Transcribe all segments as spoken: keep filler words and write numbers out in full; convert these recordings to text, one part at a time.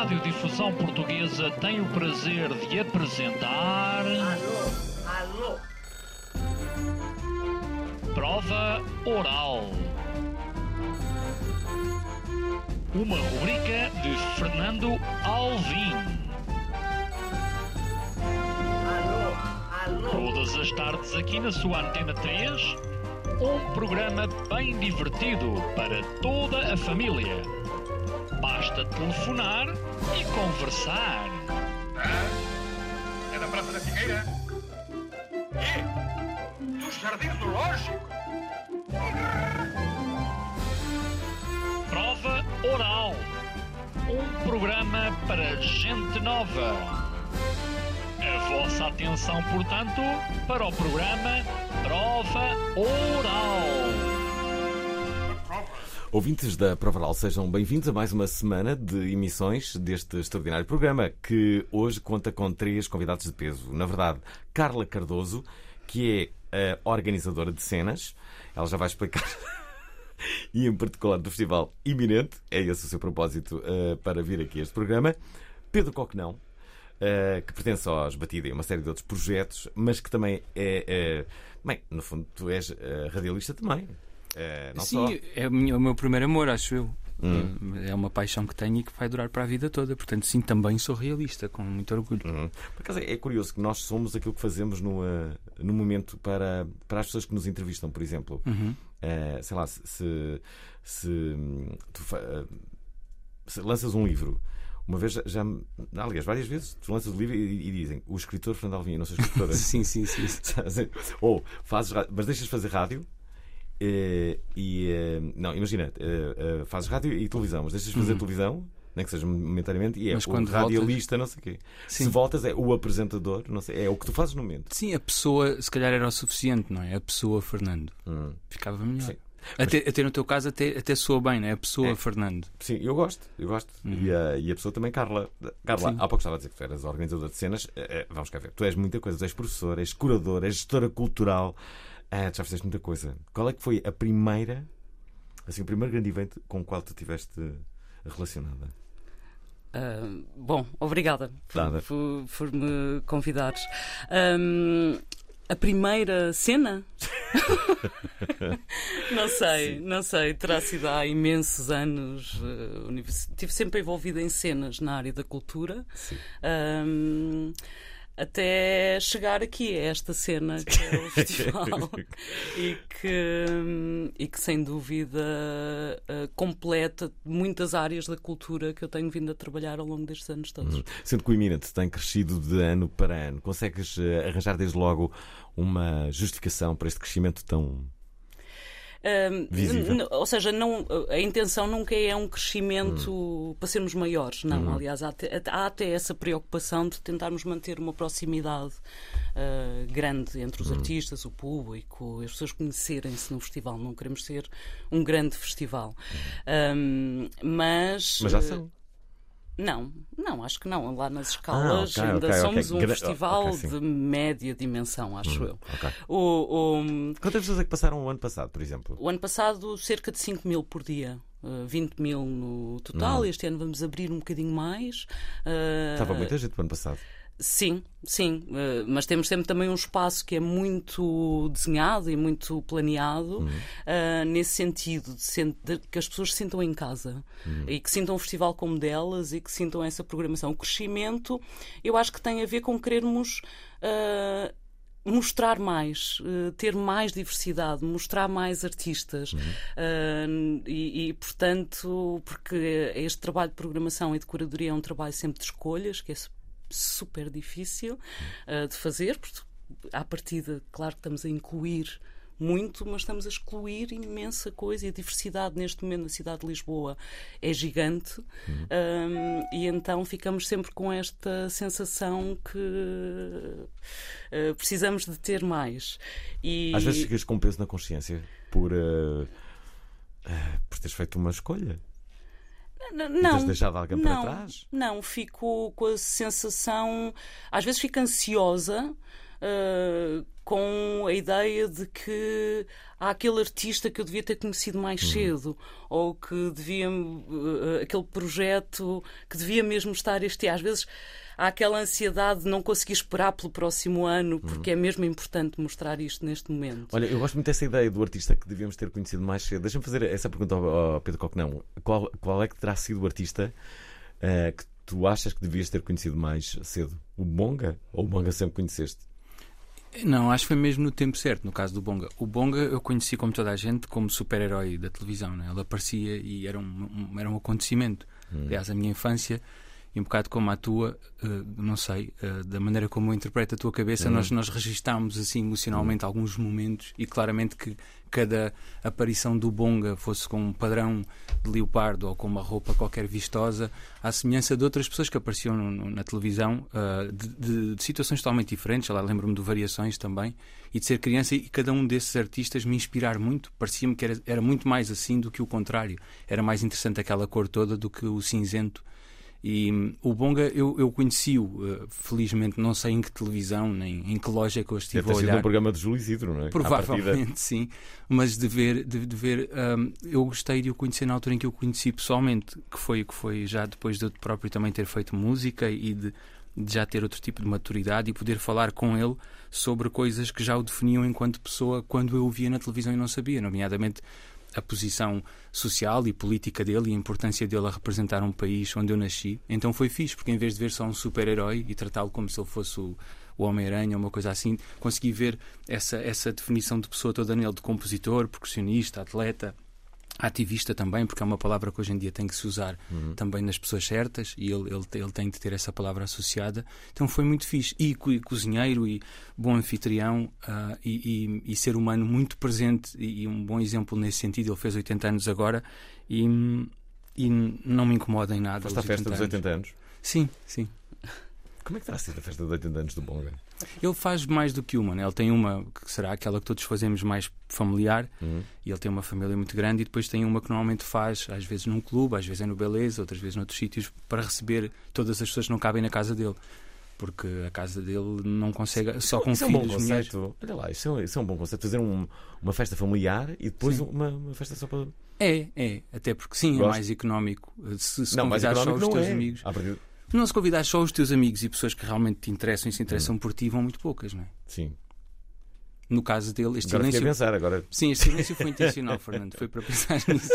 Radiodifusão Portuguesa tem o prazer de apresentar... Alô, alô. Prova Oral. Uma rubrica de Fernando Alvim. Alô, alô. Todas as tardes aqui na sua Antena três, um programa bem divertido para toda a família. Basta telefonar e conversar. Ah, é da Praça da Figueira? É? Do Jardim Zoológico? Prova Oral. Um programa para gente nova. A vossa atenção, portanto, para o programa Prova Oral. Ouvintes da Prova Oral, sejam bem-vindos a mais uma semana de emissões deste extraordinário programa, que hoje conta com três convidados de peso. Na verdade, Carla Cardoso, que é a organizadora de cenas, ela já vai explicar, e em particular do Festival Iminente, é esse o seu propósito uh, para vir aqui a este programa. Pedro Coquenão, uh, que pertence aos Batida e uma série de outros projetos, mas que também é, uh, bem, no fundo, tu és uh, radialista também. É, não Sim, só. é o meu, o meu primeiro amor, acho eu. Hum. É uma paixão que tenho e que vai durar para a vida toda. Portanto, sim, também sou realista, com muito orgulho. Uhum. Por acaso é curioso que nós somos aquilo que fazemos no, uh, no momento para, para as pessoas que nos entrevistam, por exemplo. Uhum. Uh, sei lá, se, se, se, tu fa- uh, se lanças um livro. Uma vez já, já, aliás, várias vezes tu lanças o livro e, e dizem o escritor Fernando Alvim, não sei escritora. Sim, sim, sim. Ou fazes, mas deixas de fazer rádio. Uh, e uh, não, imagina, uh, uh, fazes rádio e televisão, mas deixas de fazer Uhum. televisão, nem que seja momentaneamente, e é Mas o quando radialista, não sei o quê. Sim. Se voltas, é o apresentador, não sei, é o que tu fazes no momento. Sim, a pessoa, se calhar era o suficiente, não é? A pessoa Fernando. Hum. Ficava melhor. Sim. Até, até no teu caso, até, até soa bem, não é? A pessoa É. Fernando. Sim, eu gosto, eu gosto. Uhum. E, a, e a pessoa também, Carla. Carla, Sim. há pouco estava a dizer que tu eras organizadora de cenas. Uh, uh, vamos cá ver. Tu és muita coisa, tu és professora, és curadora, és gestora cultural. Uh, tu já fizeste muita coisa. Qual é que foi a primeira, assim, o primeiro grande evento com o qual tu estiveste relacionada? Uh, bom, obrigada Nada. por, por, por me convidares. Um, a primeira cena? Não sei, não sei. Terá sido há imensos anos. Uh, univers... Estive sempre envolvida em cenas na área da cultura. Sim. Um, até chegar aqui a esta cena que é o festival e, que, e que sem dúvida uh, completa muitas áreas da cultura que eu tenho vindo a trabalhar ao longo destes anos todos. Uhum. Sendo que o Iminente tem crescido de ano para ano, consegues uh, arranjar desde logo uma justificação para este crescimento tão Um, visível? n- ou seja, não, a intenção nunca é um crescimento Hum. para sermos maiores, não. Uhum. Aliás, há até, há até essa preocupação de tentarmos manter uma proximidade uh, grande entre os Uhum. artistas, o público, as pessoas conhecerem-se no festival. Não queremos ser um grande festival. Um, mas. Mas já são. Não, não, acho que não. Lá nas escalas Ah, ok, ainda ok, somos ok. um Gra- festival ok, sim. de média dimensão, acho Uhum. eu. Ok. O, o, Quantas pessoas é que passaram o ano passado, por exemplo? o ano passado, cerca de cinco mil por dia. Uh, vinte mil no total. Hum. Este ano vamos abrir um bocadinho mais. Uh, Estava muita gente no ano passado. Sim, sim. Uh, mas temos sempre também um espaço que é muito desenhado e muito planeado, Uhum. uh, nesse sentido, de, sen- de que as pessoas se sintam em casa Uhum. e que sintam o festival como delas e que sintam essa programação. O crescimento, eu acho que tem a ver com querermos. Uh, mostrar mais, uh, ter mais diversidade, mostrar mais artistas. Uhum. Uh, e, e, portanto, porque este trabalho de programação e de curadoria é um trabalho sempre de escolhas, que é su- super difícil uh, de fazer, porque à partida, claro que estamos a incluir muito, mas estamos a excluir imensa coisa, e a diversidade neste momento na cidade de Lisboa é gigante. Uhum. Um, e então ficamos sempre com esta sensação que uh, precisamos de ter mais. E... Às vezes ficas com peso na consciência por, uh, uh, por teres feito uma escolha. N- E Não, teres deixado alguém não, para trás. não, fico com a sensação, às vezes fico ansiosa, uh, com a ideia de que há aquele artista que eu devia ter conhecido mais uhum. cedo, ou que devia, uh, aquele projeto que devia mesmo estar este ano. Às vezes há aquela ansiedade de não conseguir esperar pelo próximo ano, porque uhum. é mesmo importante mostrar isto neste momento. Olha, eu gosto muito dessa ideia do artista que devíamos ter conhecido mais cedo. Deixa-me fazer essa pergunta ao, ao Pedro Coquenão. Qual, qual é que terá sido o artista uh, que tu achas que devias ter conhecido mais cedo? O Bonga? Ou o Bonga sempre conheceste? Não, acho que foi mesmo no tempo certo, no caso do Bonga. O Bonga eu conheci, como toda a gente, como super-herói da televisão, né? Ele aparecia e era um, um, era um acontecimento. Hum. Aliás, a minha infância, e um bocado como a tua, uh, não sei, uh, da maneira como eu interpreto a tua cabeça, hum. nós, nós registámos assim emocionalmente hum. alguns momentos, e claramente que cada aparição do Bonga fosse com um padrão de leopardo ou com uma roupa qualquer vistosa, à semelhança de outras pessoas que apareciam no, no, na televisão, uh, de, de, de situações totalmente diferentes. Lá lembro-me de Variações também, e de ser criança, e cada um desses artistas me inspirar muito. Parecia-me que era, era muito mais assim do que o contrário. Era mais interessante aquela cor toda do que o cinzento. E um, o Bonga, eu, eu conheci-o, uh, felizmente, não sei em que televisão, nem em que loja que eu estive Deve ter a olhar. sido um programa de Júlio Isidro, não é? Provavelmente, sim. Mas de ver, de, de ver um, eu gostei de o conhecer na altura em que eu o conheci pessoalmente, que foi, que foi já depois de eu próprio também ter feito música e de, de já ter outro tipo de maturidade e poder falar com ele sobre coisas que já o definiam enquanto pessoa quando eu o via na televisão e não sabia, nomeadamente a posição social e política dele e a importância dele a representar um país onde eu nasci. Então foi fixe, porque em vez de ver só um super-herói e tratá-lo como se ele fosse o, o Homem-Aranha ou uma coisa assim, consegui ver essa, essa definição de pessoa toda nele, de compositor, percussionista, atleta, ativista também, porque é uma palavra que hoje em dia tem que se usar uhum. também nas pessoas certas, e ele, ele, ele tem de ter essa palavra associada. Então foi muito fixe. E, e cozinheiro e bom anfitrião uh, e, e, e ser humano muito presente, e, e um bom exemplo nesse sentido. Ele fez oitenta anos agora e, e não me incomoda em nada. Foste à festa dos oitenta anos? Sim, sim. Como é que terá sido a festa dos oitenta anos do Bonga? Ele faz mais do que uma, né? Ele tem uma que será aquela que todos fazemos mais familiar, uhum. e ele tem uma família muito grande, e depois tem uma que normalmente faz, às vezes num clube, às vezes é no Beleza, outras vezes noutros sítios, para receber todas as pessoas que não cabem na casa dele. Porque a casa dele não consegue, só com isso filhos, é um bom mulheres. conceito. Olha lá, isso é, um, isso é um bom conceito. Fazer um, uma festa familiar e depois uma, uma festa só para... É, é. Até porque sim, Gosto. é mais económico. Se, se não, mais económico só os não teus é. amigos... Partir... Não, se convidares só os teus amigos e pessoas que realmente te interessam e se interessam hum. por ti, vão muito poucas, não é? Sim. No caso dele, este agora silêncio... pensar, agora... Sim, este silêncio foi intencional, Fernando. Foi para pensar nisso.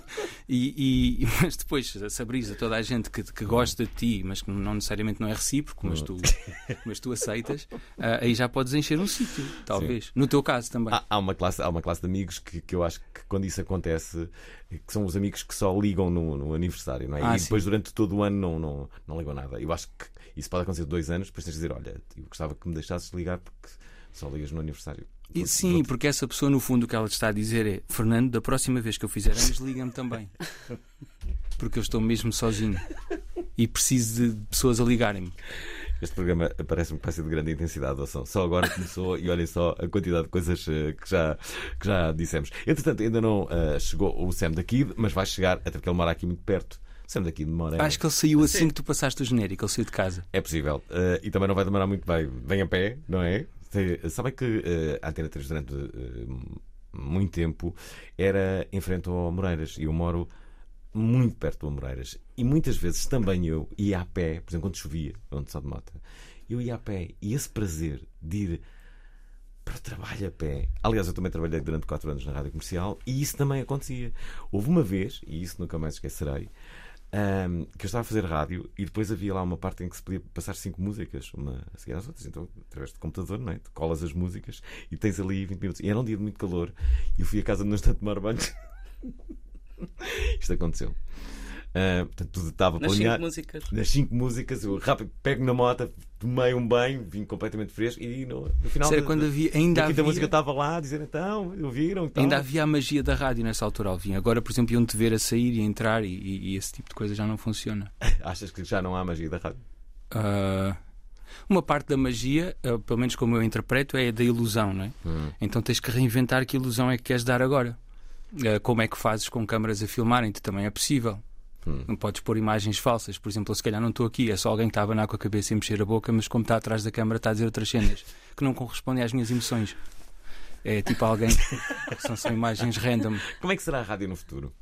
E, e, mas depois, se abris a toda a gente que, que gosta de ti, mas que não necessariamente não é recíproco, mas tu, mas tu aceitas, uh, aí já podes encher um sítio, talvez. Sim. No teu caso também. Há, há, uma classe, há uma classe de amigos que, que eu acho que quando isso acontece, que são os amigos que só ligam no, no aniversário, não é? Ah, e depois sim. durante todo o ano não, não, não ligam nada. Eu acho que isso pode acontecer de dois anos, depois tens de dizer, olha, eu gostava que me deixasses ligar porque só ligas no aniversário. E, sim, porque essa pessoa, no fundo, o que ela está a dizer é: Fernando, da próxima vez que eu fizer anos, liga-me também. Porque eu estou mesmo sozinho e preciso de pessoas a ligarem-me. Este programa parece-me que vai ser de grande intensidade, ouçam. Só agora começou e olhem só a quantidade de coisas uh, que, já, que já dissemos. Entretanto, ainda não uh, chegou o Sam da Kid, mas vai chegar, até porque ele mora aqui muito perto. O Sam da Kid demora. Acho que ele saiu assim Sim. que tu passaste o genérico, ele saiu de casa. É possível. Uh, e também não vai demorar muito bem. Vem a pé, não é? Sabem que uh, a Antena três durante uh, muito tempo era em frente ao Moreiras, e eu moro muito perto do Moreiras, e muitas vezes também eu ia a pé, por exemplo, quando chovia, onde só de Mota, eu ia a pé, e esse prazer de ir para o trabalho a pé. Aliás, eu também trabalhei durante quatro anos na rádio comercial e isso também acontecia. Houve uma vez, e isso nunca mais esquecerei, Um, que eu estava a fazer rádio e depois havia lá uma parte em que se podia passar cinco músicas, uma a seguir às outras. Então, através do computador, não é? Tu colas as músicas e tens ali vinte minutos. E era um dia de muito calor e eu fui a casa no instante tomar banho. Isto aconteceu. Uh, portanto, tudo estava nas planeado. cinco músicas. Nas cinco músicas, eu rápido pego na moto, tomei um banho, vim completamente fresco e no, no final Sério, da, quando havia, ainda da quinta havia... música estava lá a dizer então, ouviram? Então. Ainda havia a magia da rádio nessa altura, Alvin. Agora, por exemplo, iam-te ver a sair e a entrar e, e, e esse tipo de coisa já não funciona. Achas que já não há magia da rádio? Uh, uma parte da magia, uh, pelo menos como eu interpreto, é da ilusão, não é? Hum. Então tens que reinventar que ilusão é que queres dar agora. Uh, como é que fazes com câmaras a filmarem-te? Também é possível. Hum. Não podes pôr imagens falsas. Por exemplo, eu, se calhar não estou aqui, é só alguém que está a abanar com a cabeça e mexer a boca, mas como está atrás da câmara está a dizer outras cenas que não correspondem às minhas emoções. É tipo alguém que são, são imagens random. Como é que será a rádio no futuro?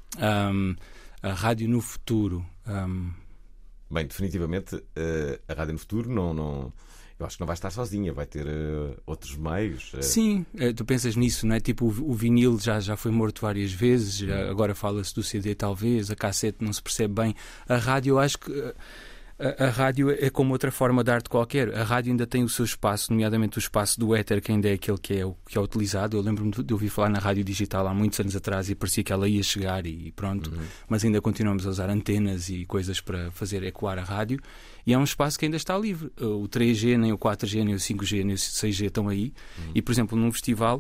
Um, a rádio no futuro. Um... Bem, definitivamente uh, a rádio no futuro não, não. Eu acho que não vai estar sozinha, vai ter uh, outros meios. Uh... Sim, tu pensas nisso, não é? Tipo, o, o vinil já, já foi morto várias vezes, já, agora fala-se do C D talvez, a cassete não se percebe bem. A rádio, eu acho que uh, a, a rádio é como outra forma de arte qualquer. A rádio ainda tem o seu espaço, nomeadamente o espaço do éter, que ainda é aquele que é, que é utilizado. Eu lembro-me de ouvir falar na rádio digital há muitos anos atrás e parecia que ela ia chegar e pronto, uhum. Mas ainda continuamos a usar antenas e coisas para fazer ecoar a rádio. E é um espaço que ainda está livre. O três G, nem o quatro G, nem o cinco G, nem o seis G estão aí. Uhum. E, por exemplo, num festival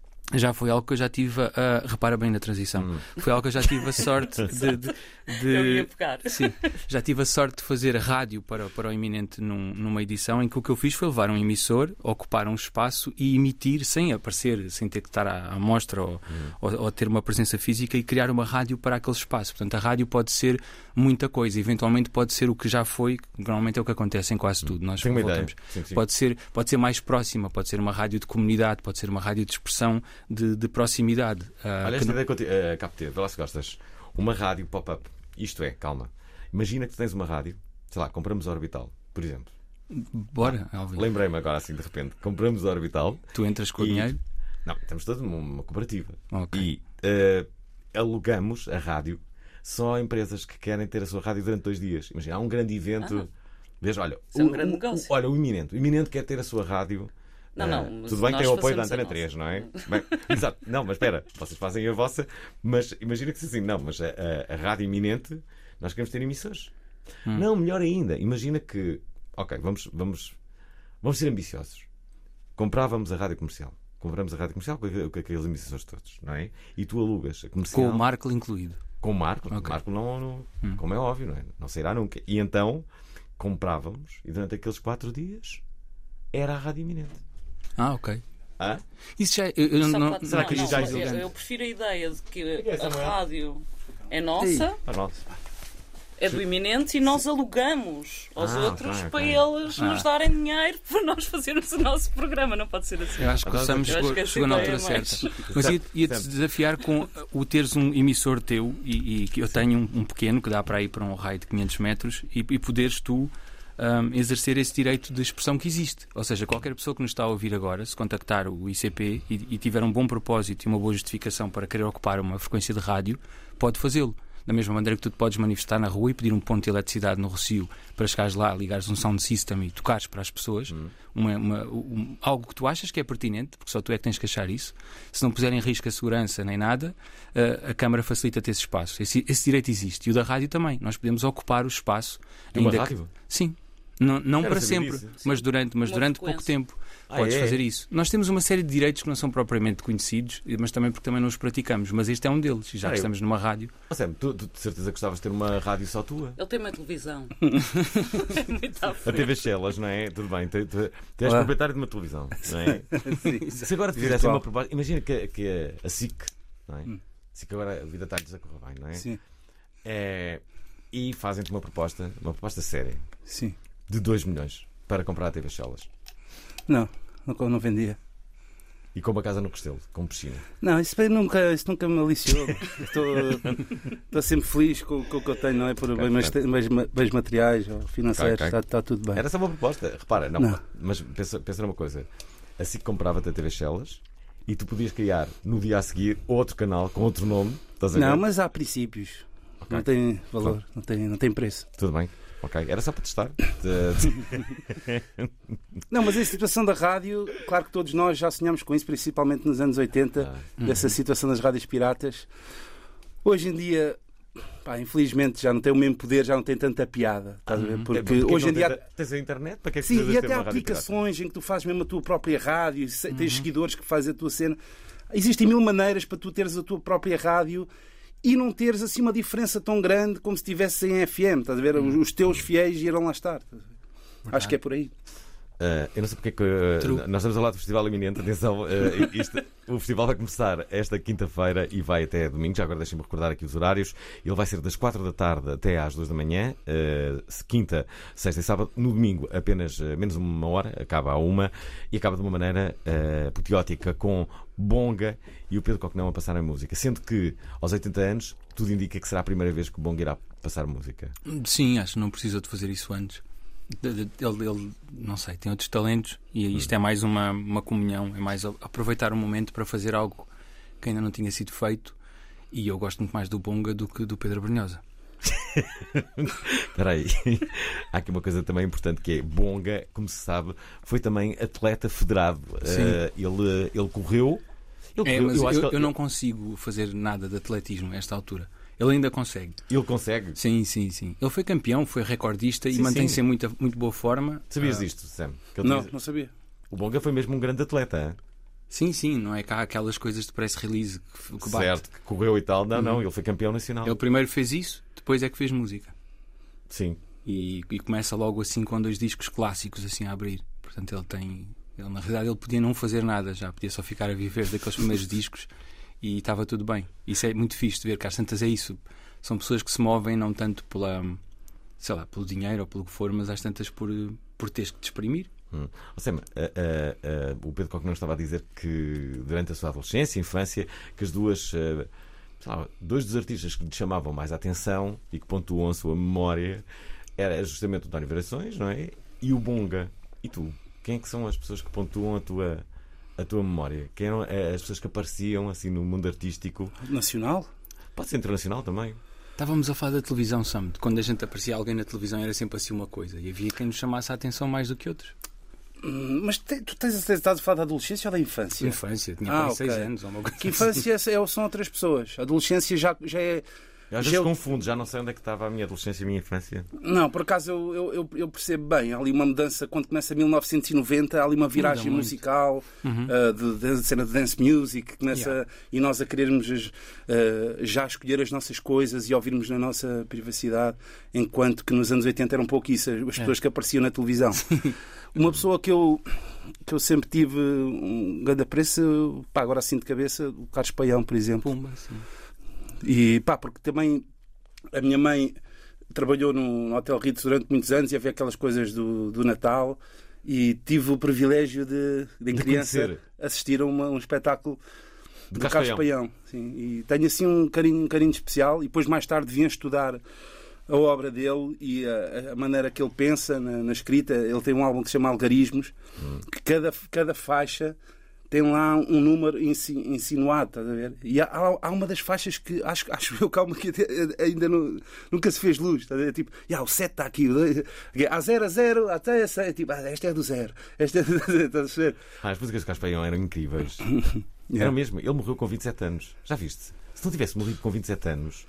já foi algo que eu já tive a... a repara bem na transição. Uhum. Foi algo que eu já tive a sorte de... de, de eu ia pegar. Sim, já tive a sorte de fazer rádio para, para o Iminente num, numa edição em que o que eu fiz foi levar um emissor, ocupar um espaço e emitir sem aparecer, sem ter que estar à, à mostra ou, uhum. ou, ou ter uma presença física e criar uma rádio para aquele espaço. Portanto, a rádio pode ser muita coisa. Eventualmente pode ser o que já foi, que normalmente é o que acontece em quase tudo. Nós Tenho voltamos. Sim, sim. Pode ser, pode ser mais próxima, pode ser uma rádio de comunidade, pode ser uma rádio de expressão de, de proximidade. Uh, Olha, esta não... ideia que eu uh, captei, vê lá se gostas. Uma rádio pop-up. Isto é, calma. Imagina que tu tens uma rádio, sei lá, compramos a Orbital, por exemplo. Bora, ah, Alvin. Lembrei-me agora assim de repente. Compramos a Orbital. Tu entras com o e... dinheiro? Não, estamos todos numa cooperativa. Okay. E uh, alugamos a rádio só a empresas que querem ter a sua rádio durante dois dias. Imagina, há um grande evento. Ah. Veja, olha, Isso é um o, grande o, negócio. O, olha, o Iminente. O Iminente quer ter a sua rádio. Não, não, uh, tudo bem que tem o apoio da Antena três, não é? Bem, exato. Não, mas espera, vocês fazem a vossa. Mas imagina que assim, não, mas a, a, a rádio Iminente, nós queremos ter emissores. Hum. Não, melhor ainda. Imagina que, ok, vamos, vamos, vamos ser ambiciosos. Comprávamos a rádio comercial. Compramos a rádio comercial com, com aqueles emissores todos, não é? E tu alugas a comercial. Com o Marco incluído. Com o Marco. Okay. O Marco não, não hum. como é óbvio, não é? Não sairá nunca. E então comprávamos e durante aqueles quatro dias era a rádio Iminente. Ah, ok. Ah? Isso já. Eu, eu, não, pode, será não, que não, já eu, eu prefiro a ideia de que a rádio é nossa, a nossa. é do Iminente e nós alugamos aos ah, outros okay, para okay. eles ah. nos darem dinheiro para nós fazermos o nosso programa. Não pode ser assim. Eu acho que o Sam chegou, chegou na altura mais... certa. Mas ia-te ia desafiar com o teres um emissor teu e, e que eu tenho um, um pequeno que dá para ir para um raio de quinhentos metros e, e poderes tu. Um, exercer esse direito de expressão que existe. Ou seja, qualquer pessoa que nos está a ouvir agora, se contactar o I C P e, e tiver um bom propósito e uma boa justificação para querer ocupar uma frequência de rádio, pode fazê-lo. Da mesma maneira que tu te podes manifestar na rua e pedir um ponto de eletricidade no Rossio para chegares lá, ligares um sound system e tocares para as pessoas hum. uma, uma, um, algo que tu achas que é pertinente, porque só tu é que tens que achar isso. Se não puser em risco a segurança nem nada, a, a Câmara facilita-te esse espaço. Esse, esse direito existe. E o da rádio também. Nós podemos ocupar o espaço. De uma rádio? Que, sim. Não, não para sempre, mas durante, mas durante pouco tempo ah, podes é? fazer isso. Nós temos uma série de direitos que não são propriamente conhecidos, mas também porque também não os praticamos. Mas este é um deles, e já ah, que eu... estamos numa rádio. Oh, Sam, tu, tu de certeza gostavas de ter uma rádio só tua? Ele tem uma televisão. É muito à frente. A T V Chelas, não é? Tudo bem, tu, tu, tu és ah. proprietário de uma televisão, não é? Sim. Se agora te fizessem uma proposta, imagina que, que a, a S I C, não é? Hum. A S I C agora a vida está-lhes a correr bem, não é? Sim. É, e fazem-te uma proposta, uma proposta séria. Sim. De dois milhões para comprar a T V Chelas. Não, não, não vendia. E com uma casa no Castelo, com piscina. Não, isso nunca, isso nunca me aliciou. estou, estou sempre feliz com, com o que eu tenho, não é? Por okay, bens, bens, bens materiais ou financeiros, okay, okay. Está, está tudo bem. Era só uma proposta, repara, não, não. Mas pensa, pensa numa coisa: assim que comprava-te a T V Chelas e tu podias criar no dia a seguir outro canal com outro nome. Estás a ver? Não, mas há princípios. Okay. Não tem valor, claro. não, tem, não tem preço. Tudo bem. Ok, era só para testar. Não, mas a situação da rádio, claro que todos nós já sonhámos com isso, principalmente nos anos oitenta, ah. dessa situação das rádios piratas. Hoje em dia, pá, infelizmente, já não tem o mesmo poder, já não tem tanta piada. Estás a ver? Porque, porque hoje em dia. Tens a internet? Para que é que sim, e até há aplicações em que tu fazes mesmo a tua própria rádio, uhum. tens seguidores que fazem a tua cena. Existem mil maneiras para tu teres a tua própria rádio. E não teres assim uma diferença tão grande como se estivesse em F M, estás a ver? Os teus fiéis irão lá estar. Acho que é por aí. Uh, eu não sei porque é que uh, nós estamos a falar do Festival Iminente. Atenção, uh, isto, o festival vai começar esta quinta-feira e vai até domingo. Já agora deixem-me recordar aqui os horários. Ele vai ser das quatro da tarde até às duas da manhã, uh, quinta, sexta e sábado. No domingo, apenas uh, menos uma hora, acaba à uma, e acaba de uma maneira uh, apoteótica, com Bonga e o Pedro Coquenão a passar a música. Sendo que, aos oitenta anos, tudo indica que será a primeira vez que o Bonga irá passar música. Sim, acho que não precisou de fazer isso antes. Ele, ele, não sei, tem outros talentos e isto é mais uma, uma comunhão, é mais aproveitar o momento para fazer algo que ainda não tinha sido feito, e eu gosto muito mais do Bonga do que do Pedro Brunhosa. Espera aí, há aqui uma coisa também importante, que é Bonga, como se sabe, foi também atleta federado. Uh, ele, ele correu, ele é, correu mas eu, eu, eu, eu não consigo fazer nada de atletismo a esta altura. Ele ainda consegue. Ele consegue? Sim, sim, sim. Ele foi campeão, foi recordista sim, e mantém-se sim. em muito, muito boa forma. Sabias uh, disto, Sam? Que Não, diz... não sabia. O Bonga foi mesmo um grande atleta, hein? Sim, sim, não é cá aquelas coisas de press release que, que bate. Certo, que correu e tal. Não, uhum. não, ele foi campeão nacional. Ele primeiro fez isso, depois é que fez música. Sim. E, e começa logo assim com dois discos clássicos assim a abrir. Portanto, ele tem... Ele, na realidade, ele podia não fazer nada já. Podia só ficar a viver daqueles primeiros discos e estava tudo bem. Isso é muito fixe de ver, que às tantas é isso. São pessoas que se movem não tanto pela, sei lá, pelo dinheiro ou pelo que for, mas às tantas por, por teres que te exprimir. Hum. Sam, uh, uh, uh, o Pedro Coquenão estava a dizer que durante a sua adolescência e infância, que as duas, uh, lá, dois dos artistas que lhe chamavam mais a atenção e que pontuam a sua memória era justamente o António Variações, não é? E o Bonga. E tu? Quem é que são as pessoas que pontuam a tua, a tua memória? Quem eram as pessoas que apareciam assim no mundo artístico? Nacional? Pode ser internacional também. Estávamos a falar da televisão, Sam. Quando a gente aparecia alguém na televisão era sempre assim uma coisa. E havia quem nos chamasse a atenção mais do que outros. Mas te, tu tens estado a falar da adolescência ou da infância? Infância, tinha ah, okay. seis okay. anos ou uma coisa que infância assim. é, são outras pessoas. A adolescência já, já é... Eu às vezes eu... confundo, já não sei onde é que estava a minha adolescência e a minha infância. Não, por acaso eu, eu, eu, eu percebo bem. Há ali uma mudança, quando começa mil novecentos e noventa, há ali uma viragem musical, uhum. uh, de, de, de cena de dance music, começa, yeah. e nós a querermos uh, já escolher as nossas coisas e ouvirmos na nossa privacidade, enquanto que nos anos oitenta era um pouco isso, as é. pessoas que apareciam na televisão. Uma pessoa que eu, que eu sempre tive um grande apreço, pá, agora assim de cabeça, o Carlos Paião, por exemplo. Pumba, sim. E pá, porque também a minha mãe trabalhou no Hotel Ritz durante muitos anos e havia aquelas coisas do, do Natal, e tive o privilégio de, de em de criança, conhecer. assistir a uma, um espetáculo de do Carlos Paião. Sim, e tenho assim um carinho, um carinho especial, e depois mais tarde vim estudar a obra dele e a, a maneira que ele pensa na, na escrita. Ele tem um álbum que se chama Algarismos, hum. que cada, cada faixa tem lá um número insinuado, estás a ver? E há, há uma das faixas que acho, acho eu calma que ainda não, nunca se fez luz, estás a ver? Tipo, yeah, o sete está aqui, há zero a zero, até essa, tipo, ah, esta é do zero, esta é do zero, estás a ver? Ah, as músicas do Carlos Paião eram incríveis. Yeah. Eram mesmo. Ele morreu com vinte e sete anos. Já viste? Se não tivesse morrido com vinte e sete anos,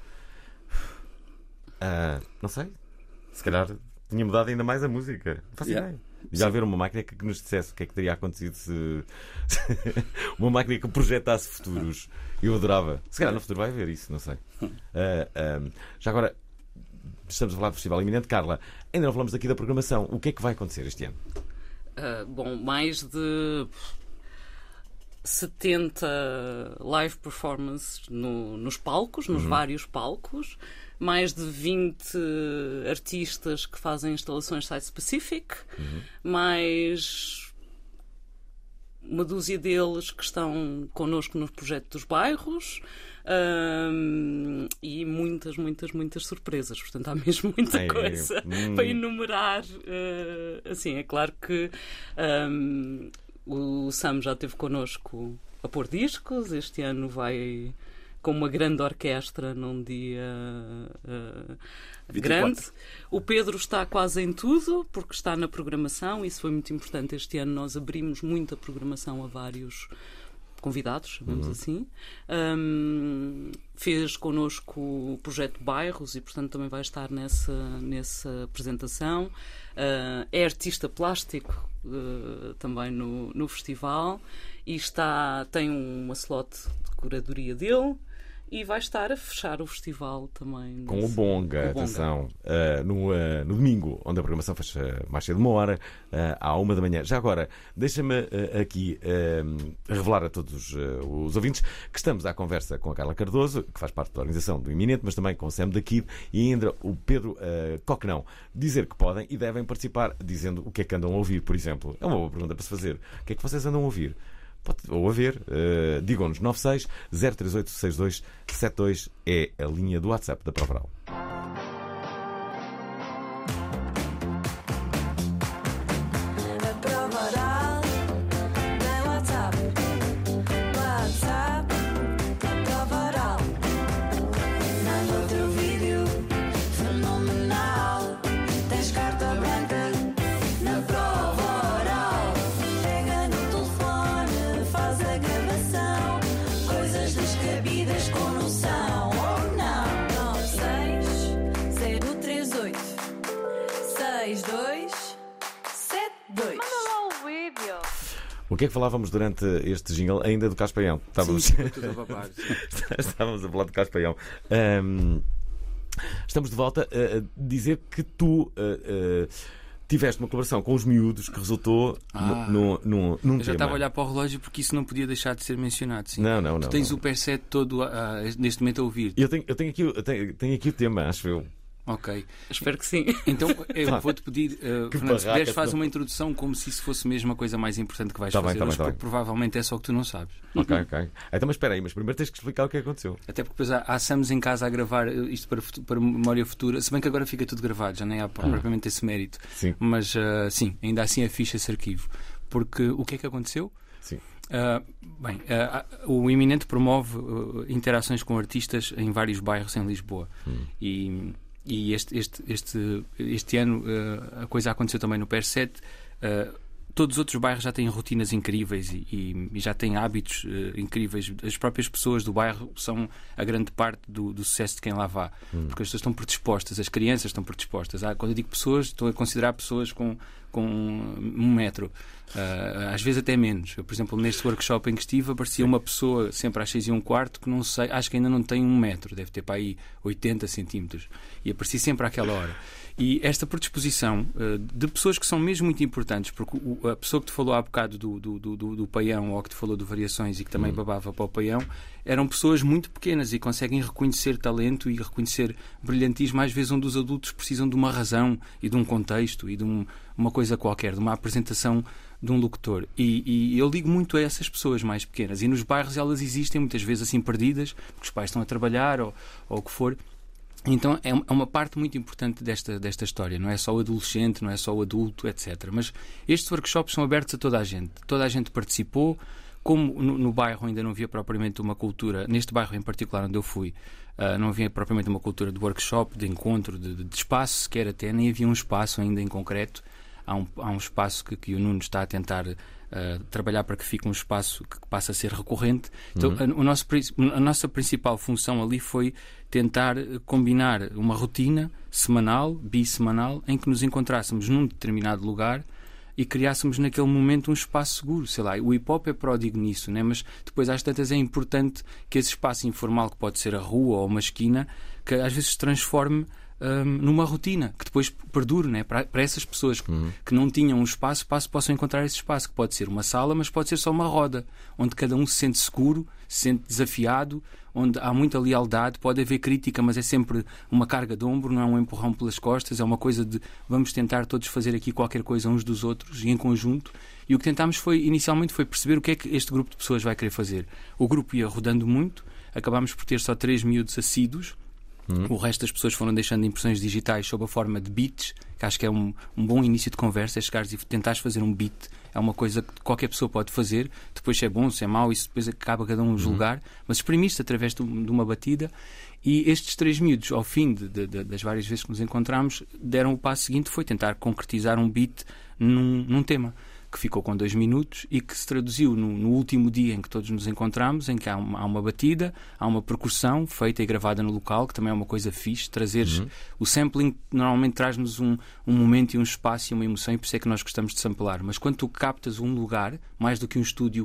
uh, não sei, se calhar tinha mudado ainda mais a música. Não faço yeah. ideia. Já haver uma máquina que nos dissesse o que é que teria acontecido se uma máquina que projetasse futuros. Eu adorava. Se calhar no futuro vai haver isso, não sei. Uh, uh, já agora, estamos a falar do Festival Iminente. Carla, ainda não falamos aqui da programação. O que é que vai acontecer este ano? Uh, bom, mais de setenta live performances no, nos palcos, nos uhum. vários palcos. Mais de vinte artistas que fazem instalações site-specific, uhum. mais uma dúzia deles que estão connosco no projeto dos bairros, um, e muitas, muitas, muitas surpresas. Portanto, há mesmo muita é, coisa é, hum. para enumerar. Uh, assim, é claro que um, o Sam já esteve connosco a pôr discos. Este ano vai com uma grande orquestra num dia uh, grande. O Pedro está quase em tudo, porque está na programação. Isso foi muito importante. Este ano nós abrimos muita programação a vários convidados, chamamos uhum. assim. Um, fez connosco o projeto Bairros e, portanto, também vai estar nessa, nessa apresentação. Uh, é artista plástico uh, também no, no festival, e está, tem uma slot de curadoria dele. e vai estar a fechar o festival também. Com o Bonga, atenção, uh, no, uh, no domingo, onde a programação fecha mais cedo, uma hora, uh, à uma da manhã. Já agora, deixa-me uh, aqui uh, revelar a todos uh, os ouvintes que estamos à conversa com a Carla Cardoso, que faz parte da organização do Iminente, mas também com o Sam da Kid e ainda o Pedro uh, Coquenão. Dizer que podem e devem participar dizendo o que é que andam a ouvir, por exemplo. É uma boa pergunta para se fazer. O que é que vocês andam a ouvir? Pode, ou a ver, uh, digam-nos nove seis zero três oito seis dois sete dois é a linha do WhatsApp da Prova Oral. O que é que falávamos durante este jingle ainda do Caspaião? Estávamos... Sim, tudo a babar, sim. Estávamos a falar do Caspaião. Um, estamos de volta a dizer que tu uh, uh, tiveste uma colaboração com os miúdos que resultou ah, no, no, num tema. Eu já estava a olhar para o relógio porque isso não podia deixar de ser mencionado. Sim. Não, não, não. Tu tens não. o Perset todo uh, neste momento a ouvir. Eu tenho, eu tenho, aqui, eu tenho, tenho aqui o tema, acho eu. Ok. Espero que sim. Então eu vou-te pedir, uh, Fernando, se puderes faz não... uma introdução como se isso fosse mesmo a coisa mais importante que vais tá fazer bem, tá hoje, bem, tá porque bem. provavelmente é só o que tu não sabes. Ok, ok. Então, mas espera aí, mas primeiro tens que explicar o que aconteceu. Até porque depois há, há Sams em casa a gravar isto para, para memória futura, se bem que agora fica tudo gravado, já nem há ah. propriamente esse mérito. Sim. Mas uh, sim, ainda assim é fixe esse arquivo. Porque o que é que aconteceu? Sim. Uh, bem, uh, o Iminente promove uh, interações com artistas em vários bairros em Lisboa. Hum. E... E este, este, este, este ano uh, a coisa aconteceu também no Perset. Uh, todos os outros bairros já têm rotinas incríveis e, e, e já têm hábitos uh, incríveis. As próprias pessoas do bairro são a grande parte do, do sucesso de quem lá vá. Hum. Porque as pessoas estão predispostas, as crianças estão predispostas. Ah, quando eu digo pessoas, estou a considerar pessoas com, com um metro. Uh, às vezes até menos. Eu, por exemplo, neste workshop em que estive, aparecia Sim. uma pessoa sempre às seis e um quarto que não sei, acho que ainda não tem um metro, deve ter para aí oitenta centímetros. E aparecia sempre àquela hora. E esta predisposição uh, de pessoas que são mesmo muito importantes, porque o, a pessoa que te falou há bocado do, do, do, do, do Paião, ou que te falou do Variações e que também hum. babava para o Paião, eram pessoas muito pequenas e conseguem reconhecer talento e reconhecer brilhantismo, às vezes onde os adultos precisam de uma razão e de um contexto e de um, uma coisa qualquer, de uma apresentação de um locutor. E, e eu ligo muito a essas pessoas mais pequenas. E nos bairros elas existem muitas vezes assim perdidas, porque os pais estão a trabalhar ou, ou o que for. Então é uma parte muito importante desta, desta história. Não é só o adolescente, não é só o adulto, etcétera. Mas estes workshops são abertos a toda a gente. Toda a gente participou. Como no, no bairro ainda não havia propriamente uma cultura, neste bairro em particular onde eu fui, uh, não havia propriamente uma cultura de workshop, de encontro, de, de espaço sequer até, nem havia um espaço ainda em concreto. Há um, há um espaço que, que o Nuno está a tentar uh, trabalhar para que fique um espaço que passe a ser recorrente. Então, uhum. a, o nosso, a nossa principal função ali foi tentar combinar uma rotina semanal, bissemanal, em que nos encontrássemos num determinado lugar e criássemos naquele momento um espaço seguro. Sei lá, o hip-hop é pródigo nisso, né? Mas depois às tantas é importante que esse espaço informal, que pode ser a rua ou uma esquina, que às vezes se transforme Um, numa rotina, que depois perdure, né? para, para essas pessoas que, uhum. que não tinham um espaço, espaço, possam encontrar esse espaço, que pode ser uma sala, mas pode ser só uma roda, onde cada um se sente seguro, se sente desafiado, onde há muita lealdade, pode haver crítica, mas é sempre uma carga de ombro, não é um empurrão pelas costas, é uma coisa de vamos tentar todos fazer aqui qualquer coisa uns dos outros e em conjunto. E o que tentámos foi, inicialmente, foi perceber o que é que este grupo de pessoas vai querer fazer. O grupo ia rodando muito, acabámos por ter só três miúdos assíduos. Uhum. O resto das pessoas foram deixando impressões digitais sob a forma de beats, que acho que é um, um bom início de conversa, é chegares e tentares fazer um beat. É uma coisa que qualquer pessoa pode fazer, depois se é bom, se é mau, isso depois acaba cada um julgar, uhum. mas exprimiste através de, de uma batida. E estes três miúdos, ao fim de, de, de, das várias vezes que nos encontramos, deram o passo seguinte, foi tentar concretizar um beat num, num tema que ficou com dois minutos e que se traduziu no, no último dia em que todos nos encontramos, em que há uma, há uma batida, há uma percussão feita e gravada no local, que também é uma coisa fixe. Trazeres uhum. o sampling normalmente traz-nos um, um momento e um espaço e uma emoção, e por isso é que nós gostamos de samplar. Mas quando tu captas um lugar, mais do que um estúdio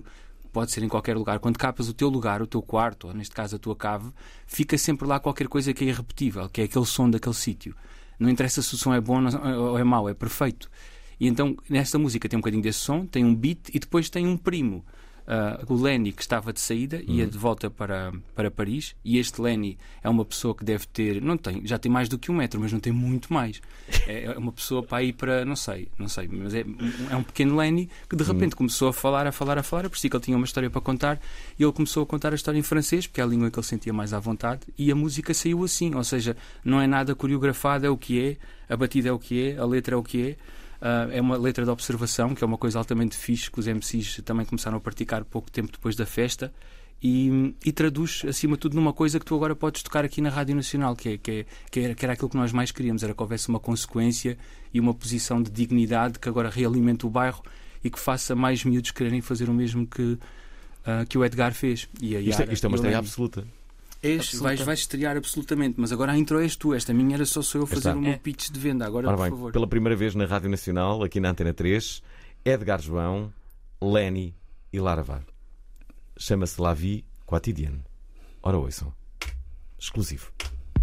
pode ser em qualquer lugar. Quando capas o teu lugar, o teu quarto, ou neste caso a tua cave, fica sempre lá qualquer coisa que é irrepetível, que é aquele som daquele sítio. Não interessa se o som é bom ou é mau, é perfeito. E então, nesta música tem um bocadinho desse som, tem um beat e depois tem um primo. Uh, o Lenny, que estava de saída, uhum. ia de volta para, para Paris, e este Lenny é uma pessoa que deve ter, não tem, já tem mais do que um metro, mas não tem muito mais. É, é uma pessoa para ir para, não sei, não sei, mas é, é um pequeno Lenny que de repente uhum. começou a falar, a falar, a falar, por si que ele tinha uma história para contar, e ele começou a contar a história em francês, porque é a língua que ele sentia mais à vontade, e a música saiu assim, ou seja, não é nada coreografado, é o que é, a batida é o que é, a letra é o que é. Uh, é uma letra de observação, que é uma coisa altamente fixe, que os M Cs também começaram a praticar pouco tempo depois da festa, e, e traduz, acima de tudo, numa coisa que tu agora podes tocar aqui na Rádio Nacional, que, é, que, é, que, era, que era aquilo que nós mais queríamos, era que houvesse uma consequência e uma posição de dignidade que agora realimenta o bairro e que faça mais miúdos quererem fazer o mesmo que, uh, que o Edgar fez. E a isto, Yara, isto é uma estreia absoluta. És, vais, vais estrear absolutamente, mas agora a intro és tu. Esta minha era só sou eu fazer o meu pitch de venda. Agora, Ora por bem, favor. Pela primeira vez na Rádio Nacional, aqui na Antena três, Edgar João, Lenny e Lara Var. Chama-se La Vie Quotidienne. Ora, ouçam. Exclusivo.